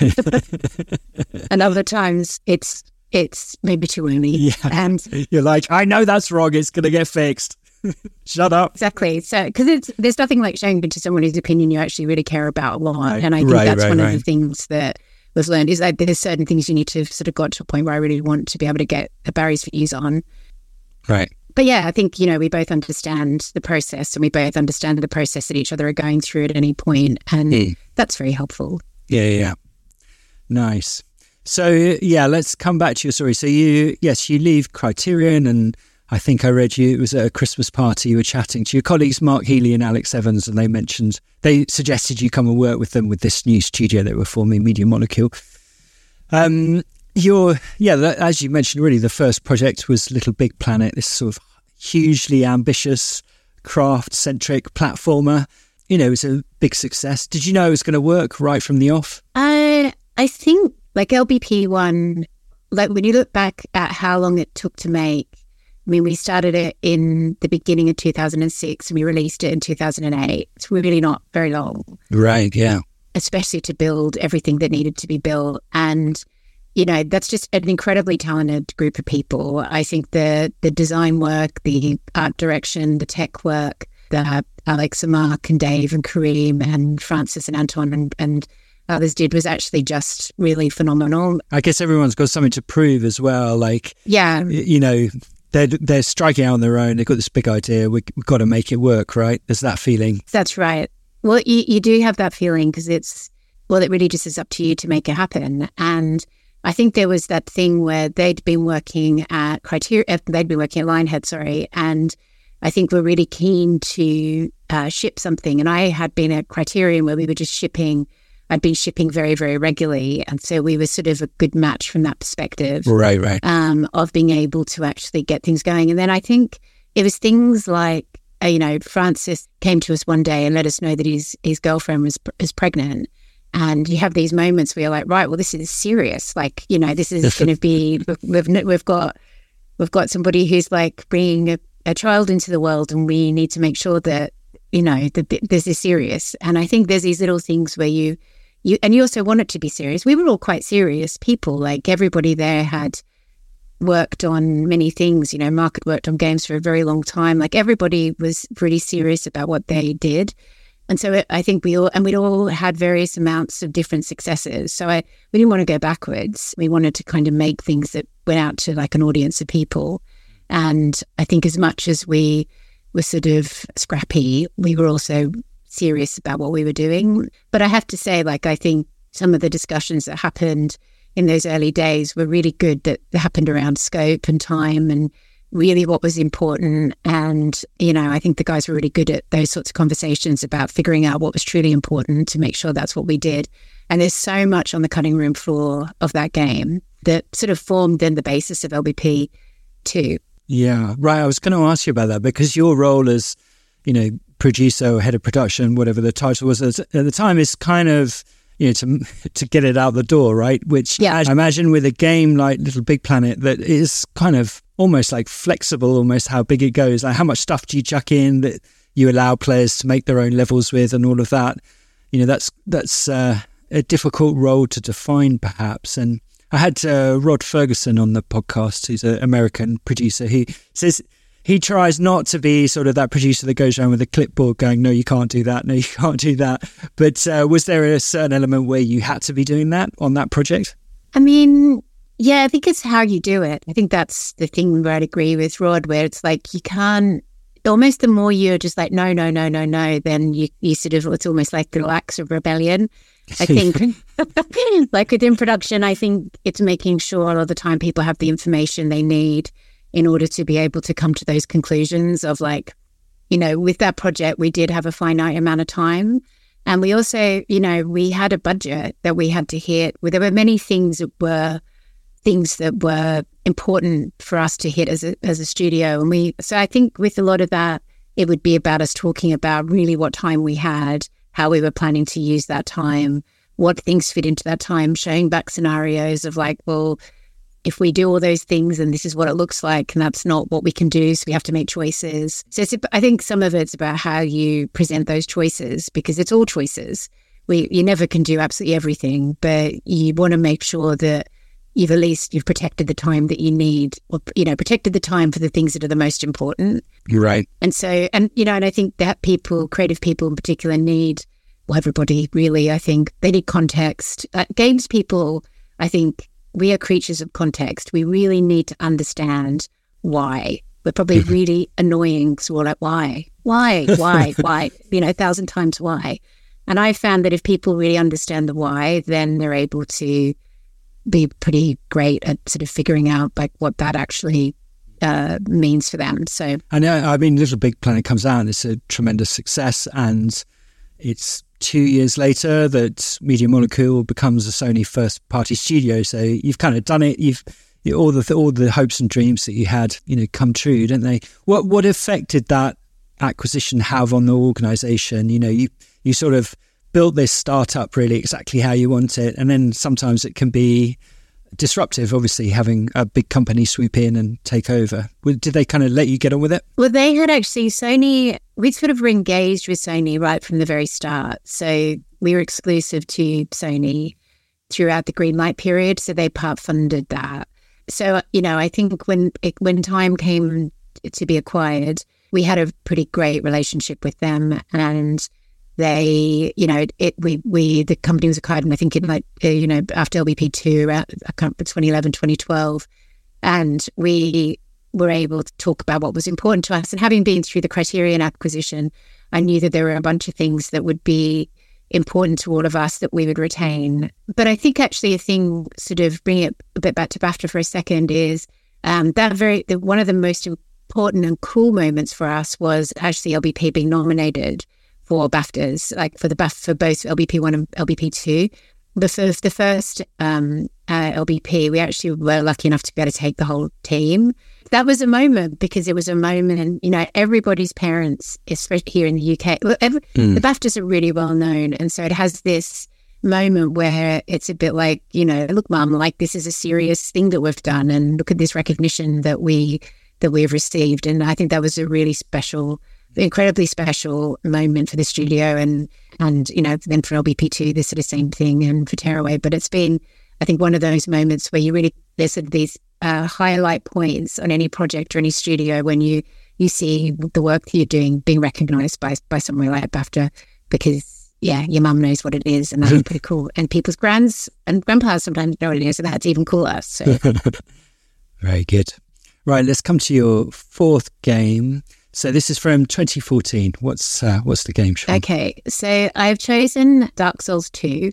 And other times it's maybe too early. Yeah. And you're like, I know that's wrong. It's going to get fixed. Shut up. Exactly. So, because there's nothing like showing to someone whose opinion you actually really care about a lot. And I think that's one of the things that was learned, is that there's certain things you need to sort of got to a point where I really want to be able to get Barry's views on. Right. But yeah, I think, we both understand the process, and we both understand the process that each other are going through at any point. And that's very helpful. Yeah. Nice. So, let's come back to your story. So you leave Criterion, and I think I read it was at a Christmas party, you were chatting to your colleagues, Mark Healy and Alex Evans, and they suggested you come and work with them with this new studio that were forming, Media Molecule. As you mentioned already, the first project was Little Big Planet, this sort of hugely ambitious, craft-centric platformer. It was a big success. Did you know it was going to work right from the off? I think, like LBP1, like when you look back at how long it took to make, I mean, we started it in the beginning of 2006 and we released it in 2008. It's really not very long. Right, yeah. Especially to build everything that needed to be built. And, that's just an incredibly talented group of people. I think the design work, the art direction, the tech work that Alex and Mark and Dave and Kareem and Francis and Anton and others did was actually just really phenomenal. I guess everyone's got something to prove as well. Like, yeah, they're striking out on their own. They've got this big idea. We've got to make it work, right? There's that feeling. That's right. Well, you do have that feeling, because it really just is up to you to make it happen. And I think there was that thing where they'd been working at Lionhead, and I think we're really keen to ship something. And I had been at Criterion where we were just shipping. I'd been shipping very, very regularly. And so we were sort of a good match from that perspective. Right. Of being able to actually get things going. And then I think it was things like, Francis came to us one day and let us know that his girlfriend is pregnant. And you have these moments where you're like, right, well, this is serious. Like, this is going to be, we've got somebody who's like bringing a child into the world, and we need to make sure that, that this is serious. And I think there's these little things where you also want it to be serious. We were all quite serious people. Like, everybody there had worked on many things. Mark had worked on games for a very long time. Like, everybody was pretty serious about what they did. And so I think we'd all had various amounts of different successes. So we didn't want to go backwards. We wanted to kind of make things that went out to like an audience of people. And I think as much as we were sort of scrappy, we were also serious about what we were doing. But I have to say, like, I think some of the discussions that happened in those early days were really good, that happened around scope and time and really what was important. And, I think the guys were really good at those sorts of conversations about figuring out what was truly important to make sure that's what we did. And there's so much on the cutting room floor of that game that sort of formed then the basis of LBP 2. Yeah, right. I was going to ask you about that because your role as, producer or head of production, whatever the title was at the time, is kind of, to get it out the door, right? Which I imagine with a game like Little Big Planet that is kind of almost like flexible, almost how big it goes. Like how much stuff do you chuck in that you allow players to make their own levels with and all of that? That's a difficult role to define perhaps. And I had Rod Ferguson on the podcast, who's an American producer. He says he tries not to be sort of that producer that goes around with a clipboard going, no, you can't do that. No, you can't do that. But was there a certain element where you had to be doing that on that project? I mean, yeah, I think it's how you do it. I think that's the thing where I'd agree with Rod, where it's like you can't, almost the more you're just like, no, then you sort of, it's almost like little acts of rebellion. I think like within production, I think it's making sure all the time people have the information they need in order to be able to come to those conclusions of like, with that project, we did have a finite amount of time. And we also, we had a budget that we had to hit. There were many things that were important for us to hit as a studio. And so I think with a lot of that, it would be about us talking about really what time we had, how we were planning to use that time, what things fit into that time, showing back scenarios of like, well, if we do all those things and this is what it looks like and that's not what we can do, so we have to make choices. So I think some of it's about how you present those choices because it's all choices. You never can do absolutely everything, but you want to make sure that you've protected the time that you need, or, protected the time for the things that are the most important. You're right. And so, and I think that creative people in particular everybody really, I think they need context. Games people, I think we are creatures of context. We really need to understand why. We're probably really annoying. So we're like, why, 1,000 times why. And I found that if people really understand the why, then they're able to be pretty great at sort of figuring out like what that actually means for them. So I mean, Little Big Planet comes out and it's a tremendous success, and it's 2 years later that Media Molecule becomes a Sony first party studio. So you've kind of done it. All the hopes and dreams that you had, come true, didn't they? What effect did that acquisition have on the organization? You sort of built this startup really exactly how you want it, and then sometimes it can be disruptive, obviously, having a big company swoop in and take over. Did they kind of let you get on with it? Well, they had actually, Sony, we sort of were engaged with Sony right from the very start. So we were exclusive to Sony throughout the green light period. So they part funded that. So, I think when time came to be acquired, we had a pretty great relationship with them, and they, the company was acquired, and I think after LBP 2, around 2011, 2012, and we were able to talk about what was important to us. And having been through the Criterion acquisition, I knew that there were a bunch of things that would be important to all of us that we would retain. But I think actually a thing, sort of bringing it a bit back to BAFTA for a second, is one of the most important and cool moments for us was actually LBP being nominated for BAFTAs, like for both LBP1 and LBP2. The first LBP, we actually were lucky enough to be able to take the whole team. That was a moment because it was a moment, everybody's parents, especially here in the UK, the BAFTAs are really well known. And so it has this moment where it's a bit like, look, Mum, like this is a serious thing that we've done, and look at this recognition that we've received. And I think that was a really incredibly special moment for the studio, and then for LBP2 the sort of same thing, and for Tearaway. But it's been, I think, one of those moments where there's sort of these highlight points on any project or any studio when you see the work that you're doing being recognised by somewhere like BAFTA, because your mum knows what it is, and that's pretty cool. And people's grands and grandpas sometimes know what it is, and that's even cooler. So very good. Right, let's come to your fourth game. So this is from 2014. What's the game, Sian? Okay, so I've chosen Dark Souls 2.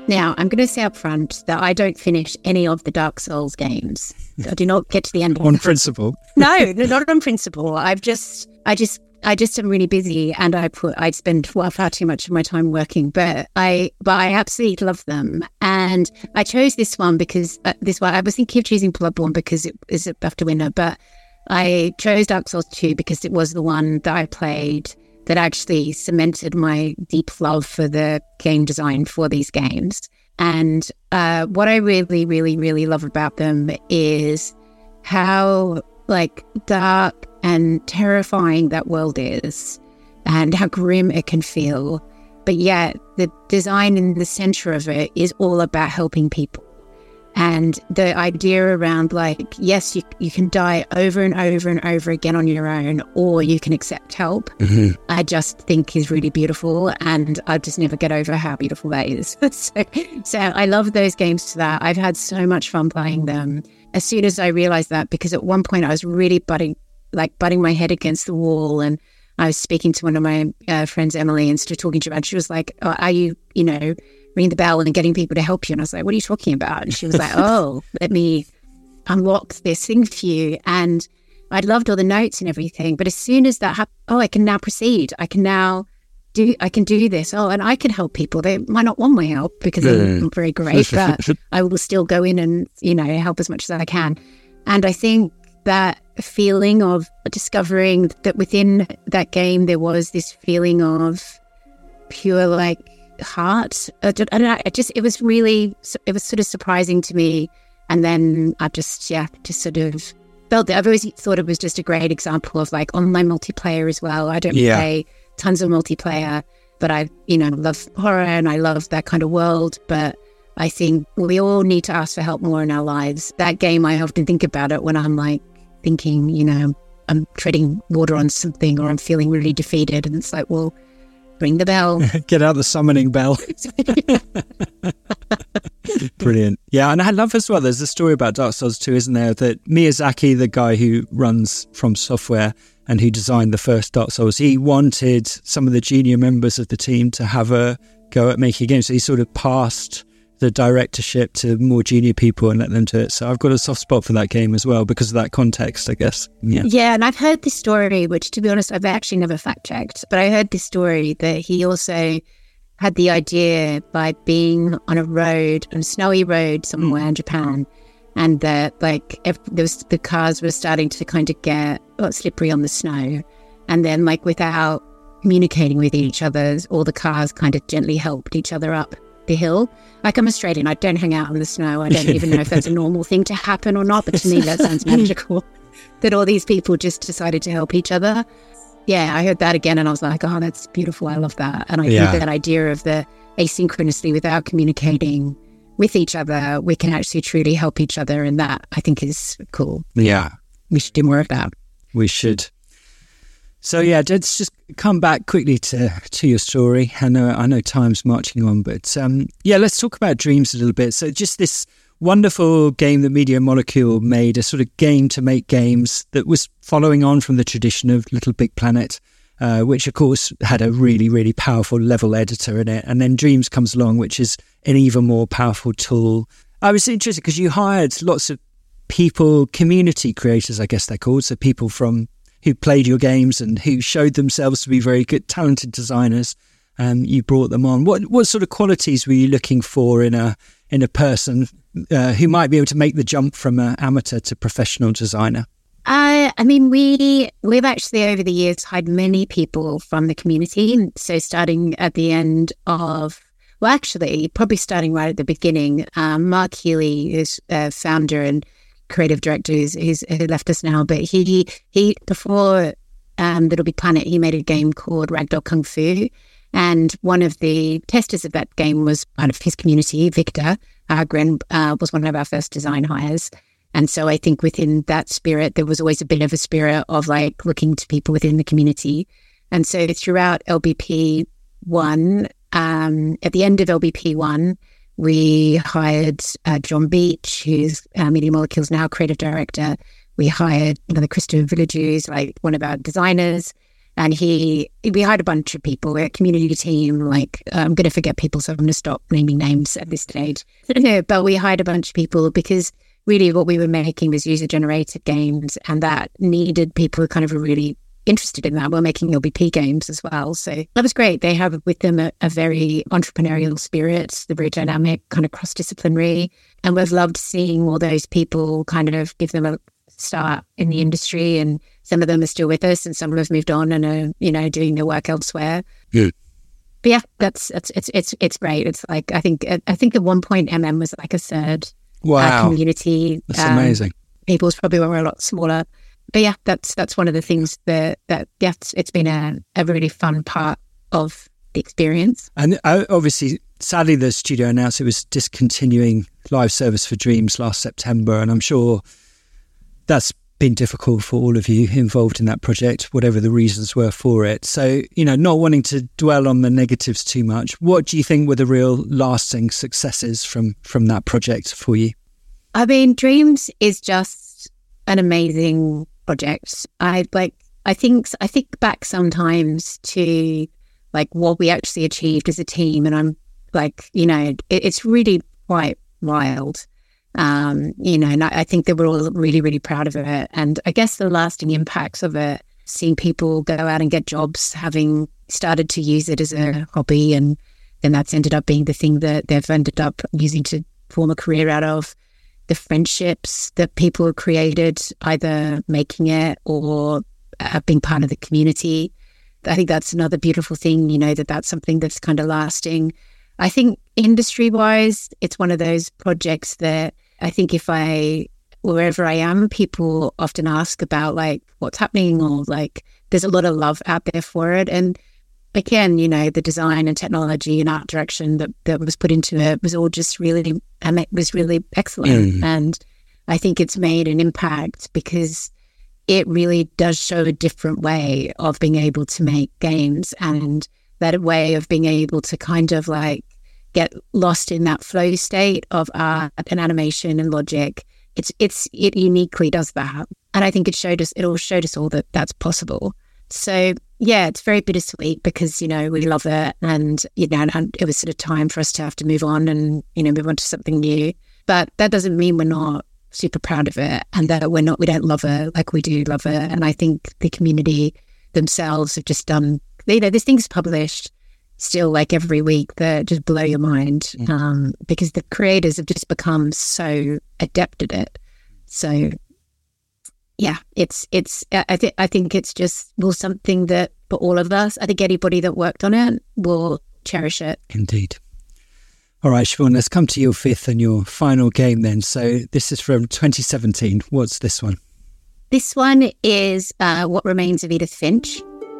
Now, I'm going to say up front that I don't finish any of the Dark Souls games. I do not get to the end. On principle? No, not on principle. I just am really busy, and I spend far too much of my time working. But I absolutely love them, and I chose this one because I was thinking of choosing Bloodborne because it is a BAFTA winner, but I chose Dark Souls 2 because it was the one that I played that actually cemented my deep love for the game design for these games. And what I really, really, really love about them is how dark and terrifying that world is and how grim it can feel. But yet the design in the center of it is all about helping people. And the idea around yes, you can die over and over and over again on your own, or you can accept help, I just think is really beautiful. And I just never get over how beautiful that is. So I love those games to that. I've had so much fun playing them. As soon as I realized that, because at one point I was really butting my head against the wall, and I was speaking to one of my friends, Emily, and started talking to her, and she was like, are you, ring the bell and getting people to help you? And I was like, what are you talking about? And she was like, oh, let me unlock this thing for you. And I loved all the notes and everything. But as soon as that happened, I can now proceed. I can do this. Oh, and I can help people. They might not want my help because they're not very great, but I will still go in and, help as much as I can. And I think that feeling of discovering that within that game, there was this feeling of pure, heart. I don't know. It was sort of surprising to me. And then I just sort of felt that I've always thought it was just a great example of online multiplayer as well. I don't play tons of multiplayer, but I, love horror and I love that kind of world. But I think we all need to ask for help more in our lives. That game, I often think about it when I'm thinking, I'm treading water on something or I'm feeling really defeated. And it's like, well, ring the bell. Get out the summoning bell. Brilliant. Yeah, and I love as well, there's a story about Dark Souls 2, isn't there, that Miyazaki, the guy who runs From Software and who designed the first Dark Souls, he wanted some of the junior members of the team to have a go at making a game. So he sort of passed the directorship to more junior people and let them do it. So I've got a soft spot for that game as well because of that context, I guess. Yeah, and I've heard this story, which to be honest, I've actually never fact-checked, but I heard this story that he also had the idea by being on a snowy road somewhere in Japan, and that the cars were starting to kind of get slippery on the snow. And then without communicating with each other, all the cars kind of gently helped each other up the hill. I'm Australian, I don't hang out in the snow. I don't even know if that's a normal thing to happen or not, but to me that sounds magical, that all these people just decided to help each other. Yeah, I heard that again and I was like, oh, that's beautiful. I love that. And I think that idea of the asynchronously, without communicating with each other, we can actually truly help each other. And that I think is cool. Yeah. We should do more of that. We should. So let's just come back quickly to your story. I know time's marching on, but let's talk about Dreams a little bit. So just this wonderful game that Media Molecule made, a sort of game to make games that was following on from the tradition of Little Big Planet, which of course had a really, really powerful level editor in it. And then Dreams comes along, which is an even more powerful tool. I was interested because you hired lots of people, community creators, I guess they're called. So people who played your games and who showed themselves to be very good, talented designers. You brought them on. What sort of qualities were you looking for in a person who might be able to make the jump from an amateur to professional designer? We've actually over the years hired many people from the community. So starting at the end of, probably starting right at the beginning, Mark Healy is founder and creative director who's left us now, but he before Little Big Planet, he made a game called Ragdoll Kung Fu, and one of the testers of that game was part of his community. Victor Gren was one of our first design hires, and so I think within that spirit there was always a bit of a spirit of looking to people within the community. And so throughout LBP 1, at the end of LBP 1, we hired John Beach, who's Media Molecule's now creative director. We hired Christopher Villagers, one of our designers. And we hired a bunch of people, a community team, like, I'm going to forget people, so I'm going to stop naming names at this stage. But we hired a bunch of people because really what we were making was user-generated games, and that needed people who kind of were really interested in that. We're making LBP games as well. So that was great. They have with them a very entrepreneurial spirit. They're very dynamic, kind of cross-disciplinary. And we've loved seeing all those people kind of give them a start in the industry, and some of them are still with us and some have moved on and are, doing their work elsewhere. Good. But yeah, it's great. It's like, I think at one point MM was like a third community. That's amazing. People's probably were a lot smaller. But yeah, that's one of the things that it's been a really fun part of the experience. And obviously, sadly, the studio announced it was discontinuing live service for Dreams last September, and I'm sure that's been difficult for all of you involved in that project, whatever the reasons were for it. So, not wanting to dwell on the negatives too much, what do you think were the real lasting successes from that project for you? I mean, Dreams is just an amazing project. I think back sometimes to like what we actually achieved as a team, and I'm like, it's really quite wild. And I think that we're all really, really proud of it. And I guess the lasting impacts of it, seeing people go out and get jobs, having started to use it as a hobby, and then that's ended up being the thing that they've ended up using to form a career out of. The friendships that people have created, either making it or being part of the community. I think that's another beautiful thing, that's something that's kind of lasting. I think industry-wise, it's one of those projects that I think wherever I am, people often ask about like what's happening, or like there's a lot of love out there for it. And again, the design and technology and art direction that was put into it was all just really excellent. And I think it's made an impact because it really does show a different way of being able to make games, and that way of being able to kind of like get lost in that flow state of art and animation and logic. It uniquely does that. And I think it all showed us all that that's possible. So yeah, it's very bittersweet because, we love it, and, and it was sort of time for us to have to move on and, move on to something new. But that doesn't mean we're not super proud of it, and that we don't love it like we do love it. And I think the community themselves have just done, there's things published still like every week that just blow your mind, because the creators have just become so adept at it. So yeah, I think it's just something that for all of us, I think anybody that worked on it will cherish it. Indeed. All right, Siobhan, let's come to your fifth and your final game then. So this is from 2017. What's this one? This one is What Remains of Edith Finch.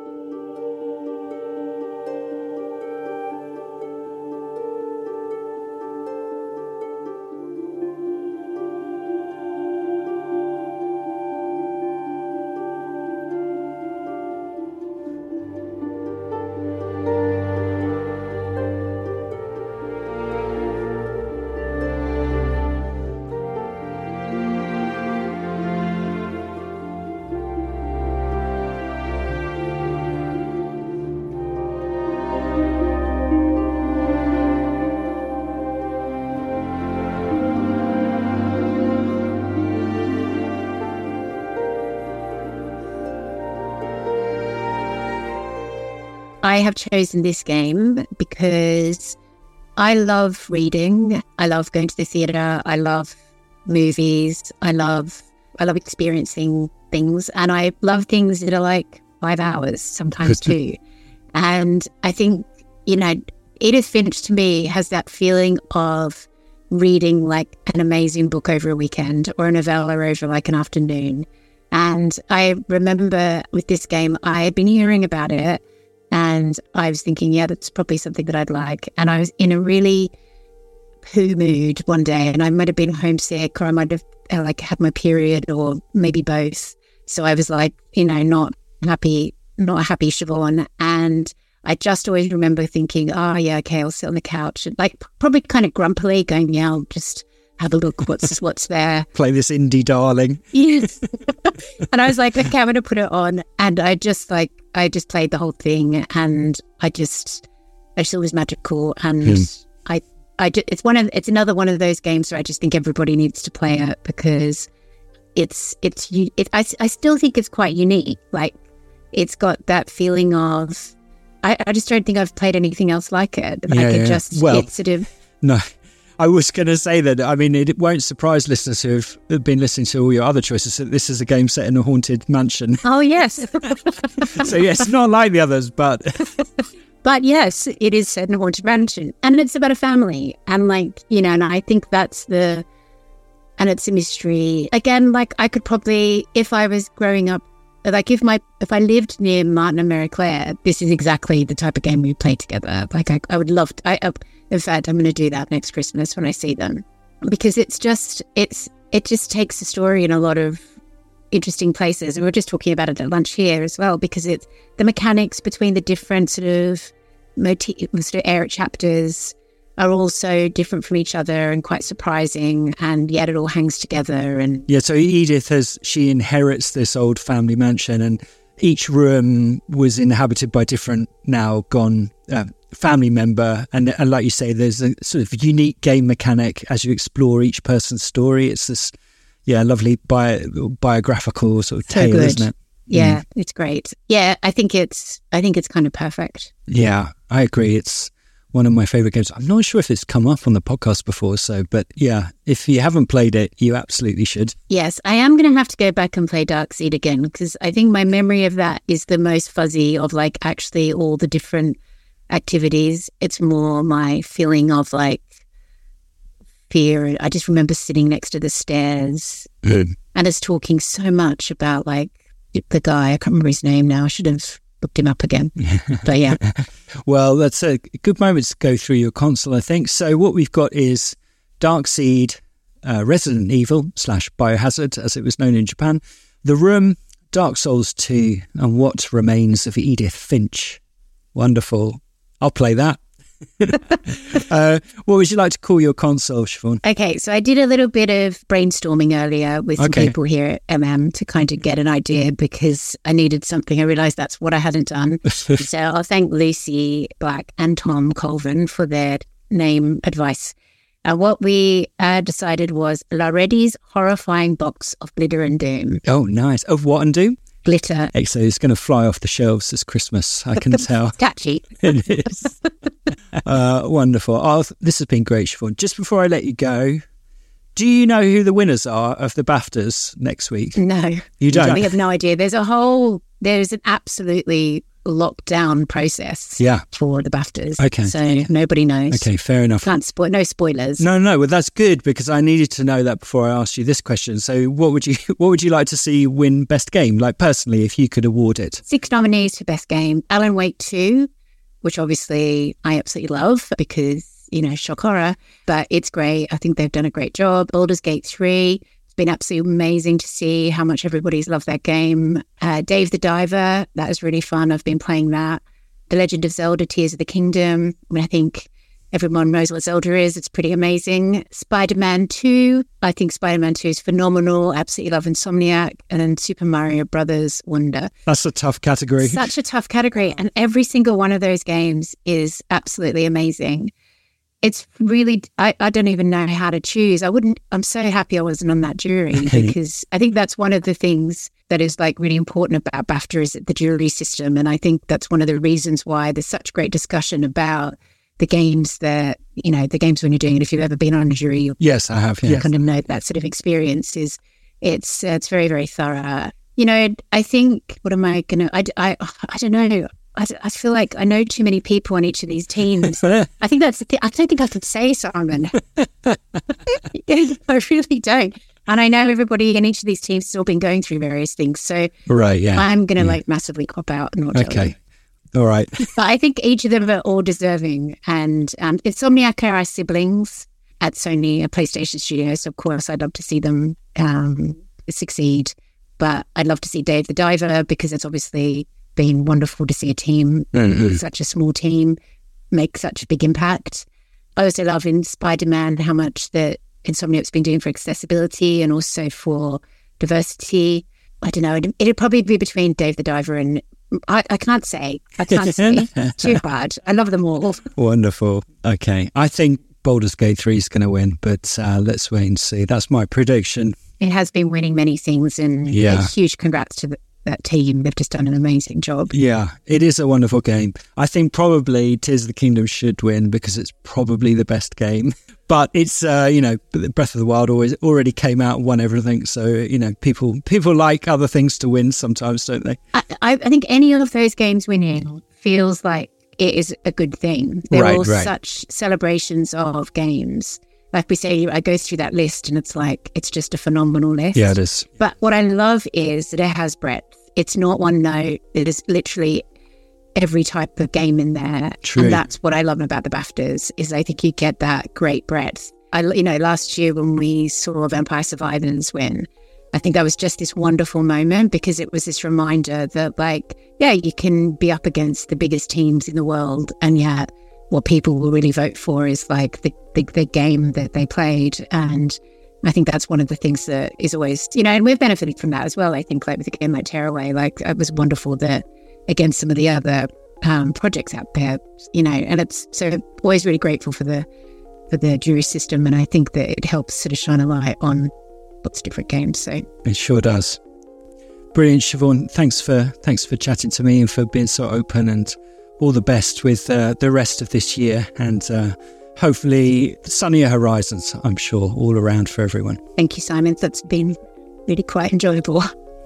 I have chosen this game because I love reading. I love going to the theatre. I love movies. I love experiencing things, and I love things that are like 5 hours, sometimes too. And I think, Edith Finch to me has that feeling of reading like an amazing book over a weekend, or a novella over like an afternoon. And I remember with this game, I had been hearing about it, and I was thinking, yeah, that's probably something that I'd like. And I was in a really poo mood one day, and I might have been homesick, or I might have like had my period, or maybe both. So I was like, not happy, Siobhan. And I just always remember thinking, oh yeah, okay, I'll sit on the couch, and like probably kind of grumpily going, yeah, I'll just have a look what's there. Play this indie darling. Yes. And I was like, okay, I'm going to put it on. And I just played the whole thing, and I just thought it was magical. And it's another one of those games where I just think everybody needs to play it, because I still think it's quite unique. Like, it's got that feeling of, I just don't think I've played anything else like it. No, I was going to say that, I mean, it won't surprise listeners who have been listening to all your other choices that this is a game set in a haunted mansion. Oh, yes. So, yes, not like the others, but... But yes, it is set in a haunted mansion, and it's about a family. And like, and I think and it's a mystery. Again, like, I could probably, if I was growing up, like if I lived near Martin and Mary Claire, this is exactly the type of game we play together. Like, I would love to, in fact, I'm going to do that next Christmas when I see them, because it just takes the story in a lot of interesting places. And we were just talking about it at lunch here as well, because it's the mechanics between the different sort of air chapters are also different from each other and quite surprising, and yet it all hangs together. And yeah, so Edith, she inherits this old family mansion, and each room was inhabited by different now gone family member, and like you say, there's a sort of unique game mechanic as you explore each person's story. It's this lovely biographical sort of tale, isn't it? Yeah, It's great. Yeah, I think it's kind of perfect. Yeah, I agree. It's one of my favourite games. I'm not sure if it's come up on the podcast before, but yeah, if you haven't played it, you absolutely should. Yes, I am going to have to go back and play Darkseid again, because I think my memory of that is the most fuzzy of like actually all the different activities. It's more my feeling of like fear. I just remember sitting next to the stairs and us talking so much about like the guy. I can't remember his name now. I should have looked him up again. But yeah. Well, that's a good moment to go through your console, I think. So what we've got is Darkseid, Resident Evil / Biohazard, as it was known in Japan, The Room, Dark Souls 2, and What Remains of Edith Finch. Wonderful. I'll play that. What would you like to call your console, Siobhan? Okay, so I did a little bit of brainstorming earlier with some people here at MM to kind of get an idea, because I needed something. I realised that's what I hadn't done. So I'll thank Lucy Black and Tom Colvin for their name advice. What we decided was Lareddi's Horrifying Box of Glitter and Doom. Oh, nice. Of what and doom? Glitter. So it's going to fly off the shelves this Christmas, I can tell. Catchy. It is. Wonderful. This has been great, Siobhan. Just before I let you go, do you know who the winners are of the BAFTAs next week? No. You don't? We have no idea. There's an absolutely locked down process for the BAFTAs. Okay. So nobody knows. Okay, fair enough. No spoilers. No, well, that's good, because I needed to know that before I asked you this question. So what would you like to see win Best Game? Like, personally, if you could award it? 6 nominees for Best Game. Alan Wake 2, which obviously I absolutely love because, shock horror, but it's great. I think they've done a great job. Baldur's Gate 3. Been absolutely amazing to see how much everybody's loved that game. Dave the Diver, that was really fun. I've been playing that. The Legend of Zelda, Tears of the Kingdom. I think everyone knows what Zelda is. It's pretty amazing. Spider-Man 2. I think Spider-Man 2 is phenomenal. Absolutely love Insomniac. And then Super Mario Brothers Wonder. That's a tough category. Such a tough category. And every single one of those games is absolutely amazing. It's really, I don't even know how to choose. I'm so happy I wasn't on that jury, because I think that's one of the things that is like really important about BAFTA is the jury system. And I think that's one of the reasons why there's such great discussion about the games that, the games when you're doing it. If you've ever been on a jury, yes, I have. You kind of know that sort of experience it's very, very thorough. I think, what am I going to, I don't know. I feel like I know too many people on each of these teams. I think that's the thing. I don't think I could say, Simon. I really don't. And I know everybody in each of these teams has all been going through various things. So I'm going to massively cop out and not tell you. All right. But I think each of them are all deserving. And Insomniac are our siblings at Sony, a PlayStation studio. So, of course, I'd love to see them succeed. But I'd love to see Dave the Diver, because it's obviously been wonderful to see a team, such a small team, make such a big impact. I also love in Spider-Man how much that Insomniac's been doing for accessibility and also for diversity. I don't know. It'd probably be between Dave the Diver and I can't say. Too hard. I love them all. Wonderful. Okay. I think Baldur's Gate 3 is going to win, but let's wait and see. That's my prediction. It has been winning many things, and a huge congrats to that team. They've just done an amazing job. Yeah, it is a wonderful game. I think probably Tears of the Kingdom should win because it's probably the best game. But it's, Breath of the Wild already came out and won everything. So, people like other things to win sometimes, don't they? I think any of those games winning feels like it is a good thing. They're all such celebrations of games. Like we say, I go through that list and it's just a phenomenal list. Yeah, it is. But what I love is that it has breadth. It's not one note. It is literally every type of game in there. True. And that's what I love about the BAFTAs, is I think you get that great breadth. Last year when we saw Vampire Survivors win, I think that was just this wonderful moment because it was this reminder that you can be up against the biggest teams in the world, and yet what people will really vote for is the game that they played. And I think that's one of the things that is always, and we've benefited from that as well. I think with a game like Tearaway, it was wonderful that against some of the other projects out there, and it's so always really grateful for the jury system. And I think that it helps sort of shine a light on lots of different games. So it sure does. Brilliant, Siobhan. Thanks for chatting to me and for being so open, and all the best with the rest of this year, and hopefully sunnier horizons, I'm sure, all around for everyone. Thank you, Simon. That's been really quite enjoyable.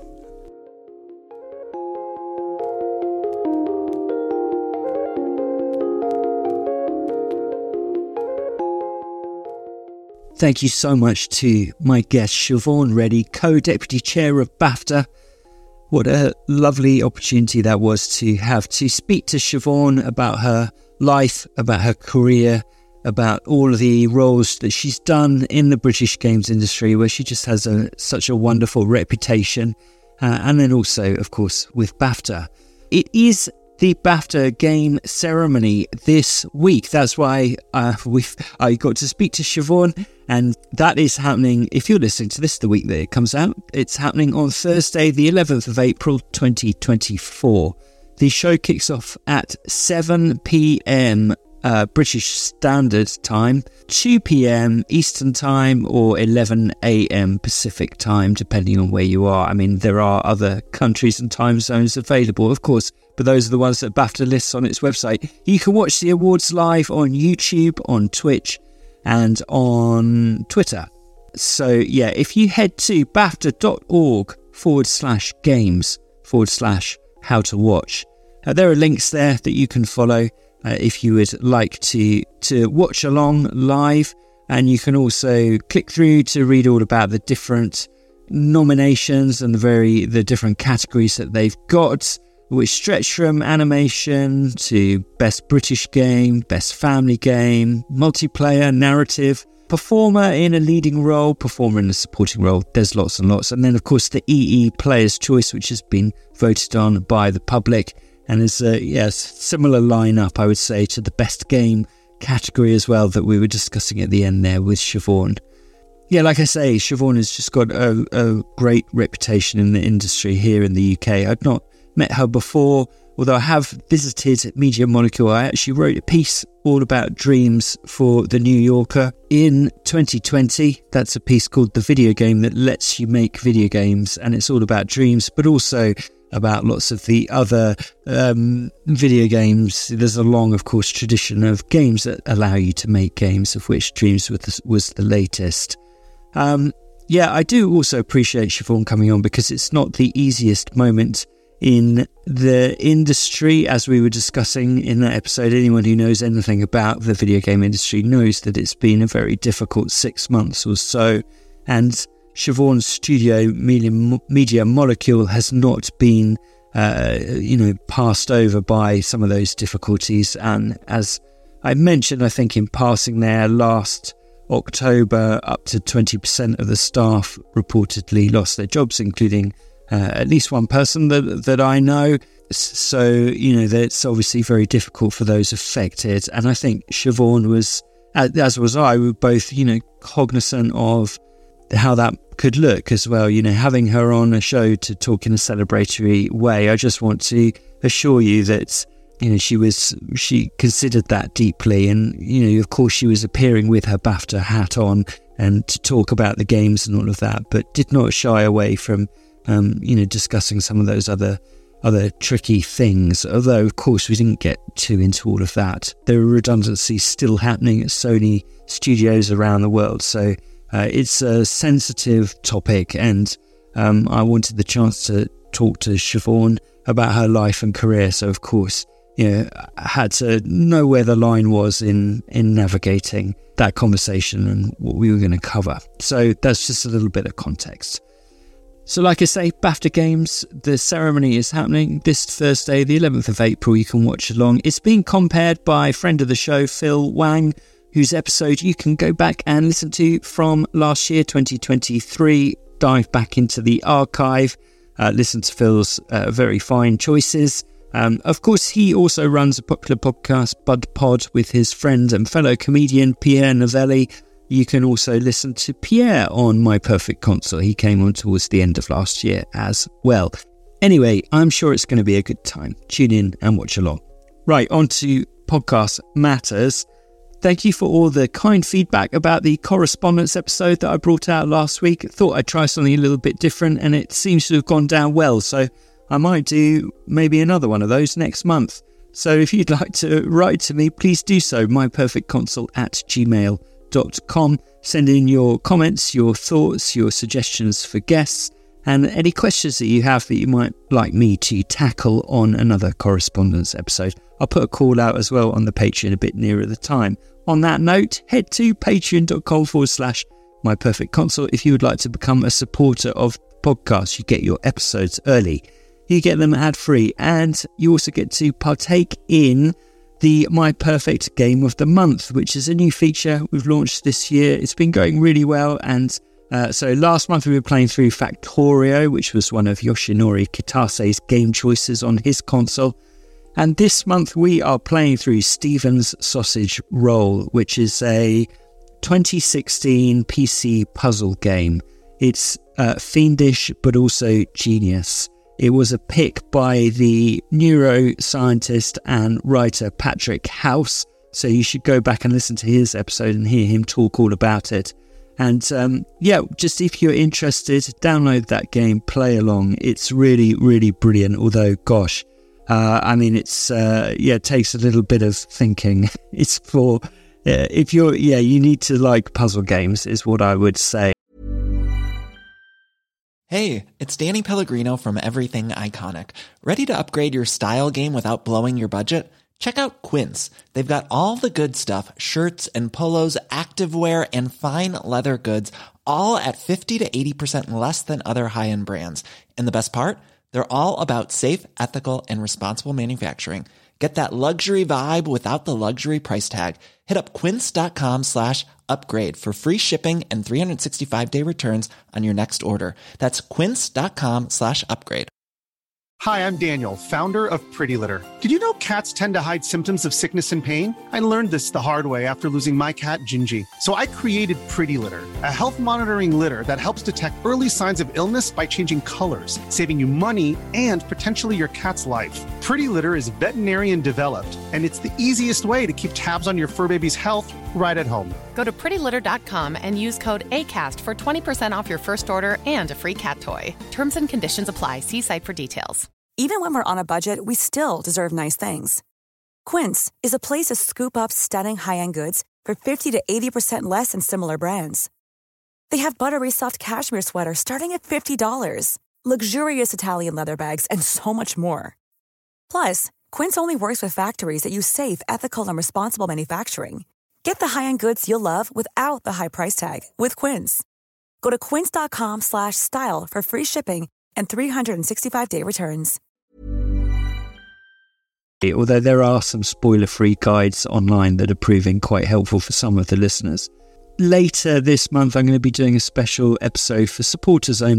Thank you so much to my guest, Siobhan Reddy, co-deputy chair of BAFTA. What a lovely opportunity that was to have to speak to Siobhan about her life, about her career, about all of the roles that she's done in the British games industry, where she just has such a wonderful reputation. And then also, of course, with BAFTA. It is the BAFTA game ceremony this week. That's why I got to speak to Siobhan, and that is happening, if you're listening to this the week that it comes out, it's happening on Thursday, the 11th of April, 2024. The show kicks off at 7 p.m. British Standard Time, 2 p.m. Eastern Time, or 11 a.m. Pacific Time, depending on where you are. I mean, there are other countries and time zones available, of course, but those are the ones that BAFTA lists on its website. You can watch the awards live on YouTube, on Twitch, and on Twitter. So, yeah, if you head to BAFTA.org/games/how to watch, there are links there that you can follow if you would like to watch along live, and you can also click through to read all about the different nominations and the different categories that they've got, which stretch from animation to best British game, best family game, multiplayer, narrative, performer in a leading role, performer in a supporting role. There's lots and lots. And then, of course, the EE Player's Choice, which has been voted on by the public. And there's a similar lineup, I would say, to the best game category as well that we were discussing at the end there with Siobhan. Yeah, like I say, Siobhan has just got a great reputation in the industry here in the UK. I'd not met her before, although I have visited Media Molecule. I actually wrote a piece all about dreams for The New Yorker in 2020. That's a piece called The Video Game That Lets You Make Video Games, and it's all about dreams, but also about lots of the other video games. There's a long, of course, tradition of games that allow you to make games, of which Dreams was the latest. I do also appreciate Siobhan coming on because it's not the easiest moment in the industry, as we were discussing in that episode. Anyone who knows anything about the video game industry knows that it's been a very difficult 6 months or so, and Siobhan's studio, Media Molecule, has not been, passed over by some of those difficulties. And as I mentioned, I think in passing there, last October, up to 20% of the staff reportedly lost their jobs, including at least one person that I know. So, that's obviously very difficult for those affected. And I think Siobhan was as was I, we were both, cognizant of how that could look as well. Having her on a show to talk in a celebratory way, I just want to assure you that, she considered that deeply. And, of course, she was appearing with her BAFTA hat on and to talk about the games and all of that, but did not shy away from, discussing some of those other tricky things. Although, of course, we didn't get too into all of that. There are redundancies still happening at Sony studios around the world. So it's a sensitive topic, and I wanted the chance to talk to Siobhan about her life and career. So, of course, I had to know where the line was in navigating that conversation and what we were going to cover. So that's just a little bit of context. So like I say, BAFTA Games, the ceremony is happening this Thursday, the 11th of April. You can watch along. It's being compared by friend of the show, Phil Wang, whose episode you can go back and listen to from last year, 2023. Dive back into the archive, listen to Phil's very fine choices. Of course, he also runs a popular podcast, Bud Pod, with his friend and fellow comedian Pierre Novelli. You can also listen to Pierre on My Perfect Console. He came on towards the end of last year as well. Anyway, I'm sure it's going to be a good time. Tune in and watch along. Right, on to podcast matters. Thank you for all the kind feedback about the correspondence episode that I brought out last week. Thought I'd try something a little bit different, and it seems to have gone down well. So I might do maybe another one of those next month. So if you'd like to write to me, please do so. myperfectconsole@gmail.com. Send in your comments, your thoughts, your suggestions for guests, and any questions that you have that you might like me to tackle on another correspondence episode. I'll put a call out as well on the Patreon a bit nearer the time. On that note, head to patreon.com/myperfectconsole if you would like to become a supporter of the podcast. You get your episodes early. You get them ad-free, and you also get to partake in the My Perfect Game of the Month, which is a new feature we've launched this year. It's been going really well, and so last month we were playing through Factorio, which was one of Yoshinori Kitase's game choices on his console. And this month we are playing through Stephen's Sausage Roll, which is a 2016 PC puzzle game. It's fiendish, but also genius. It was a pick by the neuroscientist and writer Patrick House, so you should go back and listen to his episode and hear him talk all about it. And just if you're interested, download that game, play along. It's really, really brilliant, although, gosh, it takes a little bit of thinking. It's for, you need to like puzzle games, is what I would say. Hey, it's Danny Pellegrino from Everything Iconic. Ready to upgrade your style game without blowing your budget? Check out Quince. They've got all the good stuff, shirts and polos, activewear, and fine leather goods, all at 50 to 80% less than other high-end brands. And the best part? They're all about safe, ethical, and responsible manufacturing. Get that luxury vibe without the luxury price tag. Hit up quince.com/upgrade for free shipping and 365-day returns on your next order. That's quince.com/upgrade. Hi, I'm Daniel, founder of Pretty Litter. Did you know cats tend to hide symptoms of sickness and pain? I learned this the hard way after losing my cat, Gingy. So I created Pretty Litter, a health monitoring litter that helps detect early signs of illness by changing colors, saving you money and potentially your cat's life. Pretty Litter is veterinarian developed, and it's the easiest way to keep tabs on your fur baby's health right at home. Go to prettylitter.com and use code ACAST for 20% off your first order and a free cat toy. Terms and conditions apply. See site for details. Even when we're on a budget, we still deserve nice things. Quince is a place to scoop up stunning high-end goods for 50 to 80% less than similar brands. They have buttery soft cashmere sweaters starting at $50, luxurious Italian leather bags, and so much more. Plus, Quince only works with factories that use safe, ethical, and responsible manufacturing. Get the high-end goods you'll love without the high price tag with Quince. Go to quince.com/style for free shipping and 365-day returns. Although there are some spoiler-free guides online that are proving quite helpful for some of the listeners. Later this month, I'm going to be doing a special episode for supporters only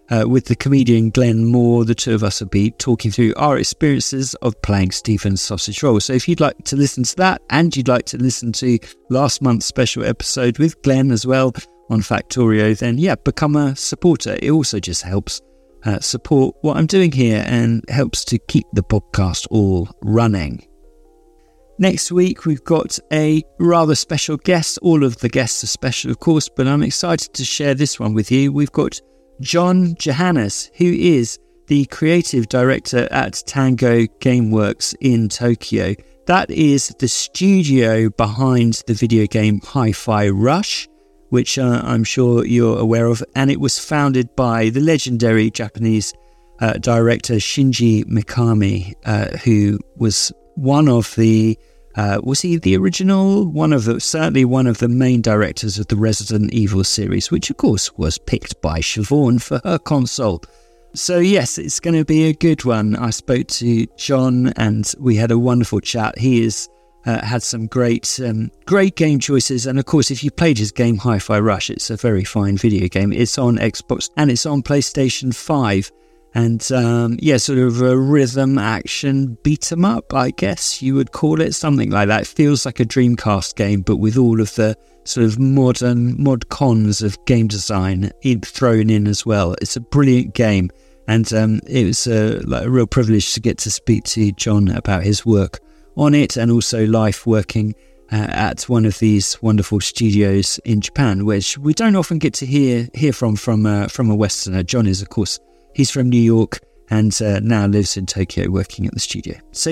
with the comedian Glenn Moore. The two of us will be talking through our experiences of playing Stephen's Sausage Roll. So if you'd like to listen to that, and you'd like to listen to last month's special episode with Glenn as well on Factorio, then become a supporter. It also just helps support what I'm doing here and helps to keep the podcast all running. Next week, we've got a rather special guest. All of the guests are special, of course, but I'm excited to share this one with you. We've got John Johannes, who is the creative director at Tango Gameworks in Tokyo. That is the studio behind the video game Hi-Fi Rush, which I'm sure you're aware of, and it was founded by the legendary Japanese director Shinji Mikami, who was one of the was he the original? Certainly one of the main directors of the Resident Evil series, which of course was picked by Siobhan for her console. So yes, it's going to be a good one. I spoke to John and we had a wonderful chat. He has had some great game choices, and of course, if you played his game Hi-Fi Rush, it's a very fine video game. It's on Xbox and it's on PlayStation 5. And sort of a rhythm action beat 'em up, I guess you would call it, something like that. It feels like a Dreamcast game, but with all of the sort of mod cons of game design thrown in as well. It's a brilliant game, and it was a real privilege to get to speak to John about his work on it, and also life working at one of these wonderful studios in Japan, which we don't often get to hear from a Westerner. John is, of course, he's from New York and now lives in Tokyo working at the studio. So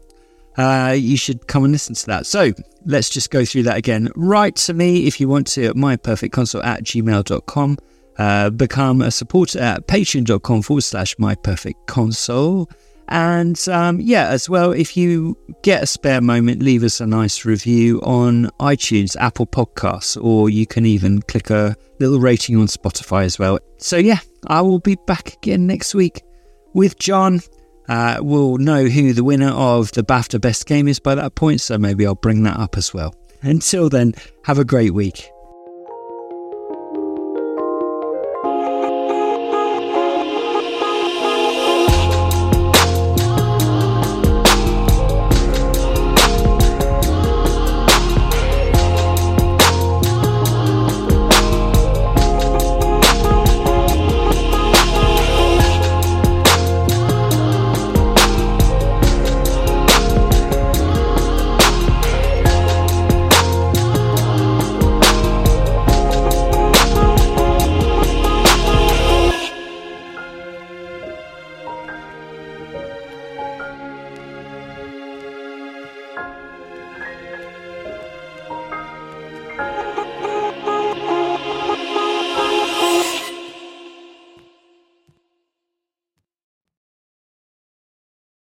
you should come and listen to that. So let's just go through that again. Write to me if you want to at myperfectconsole@gmail.com. Become a supporter at patreon.com/myperfectconsole. And as well, if you get a spare moment, leave us a nice review on iTunes, Apple Podcasts, or you can even click a little rating on Spotify as well. So I will be back again next week with John. We'll know who the winner of the BAFTA Best Game is by that point, so maybe I'll bring that up as well. Until then, have a great week.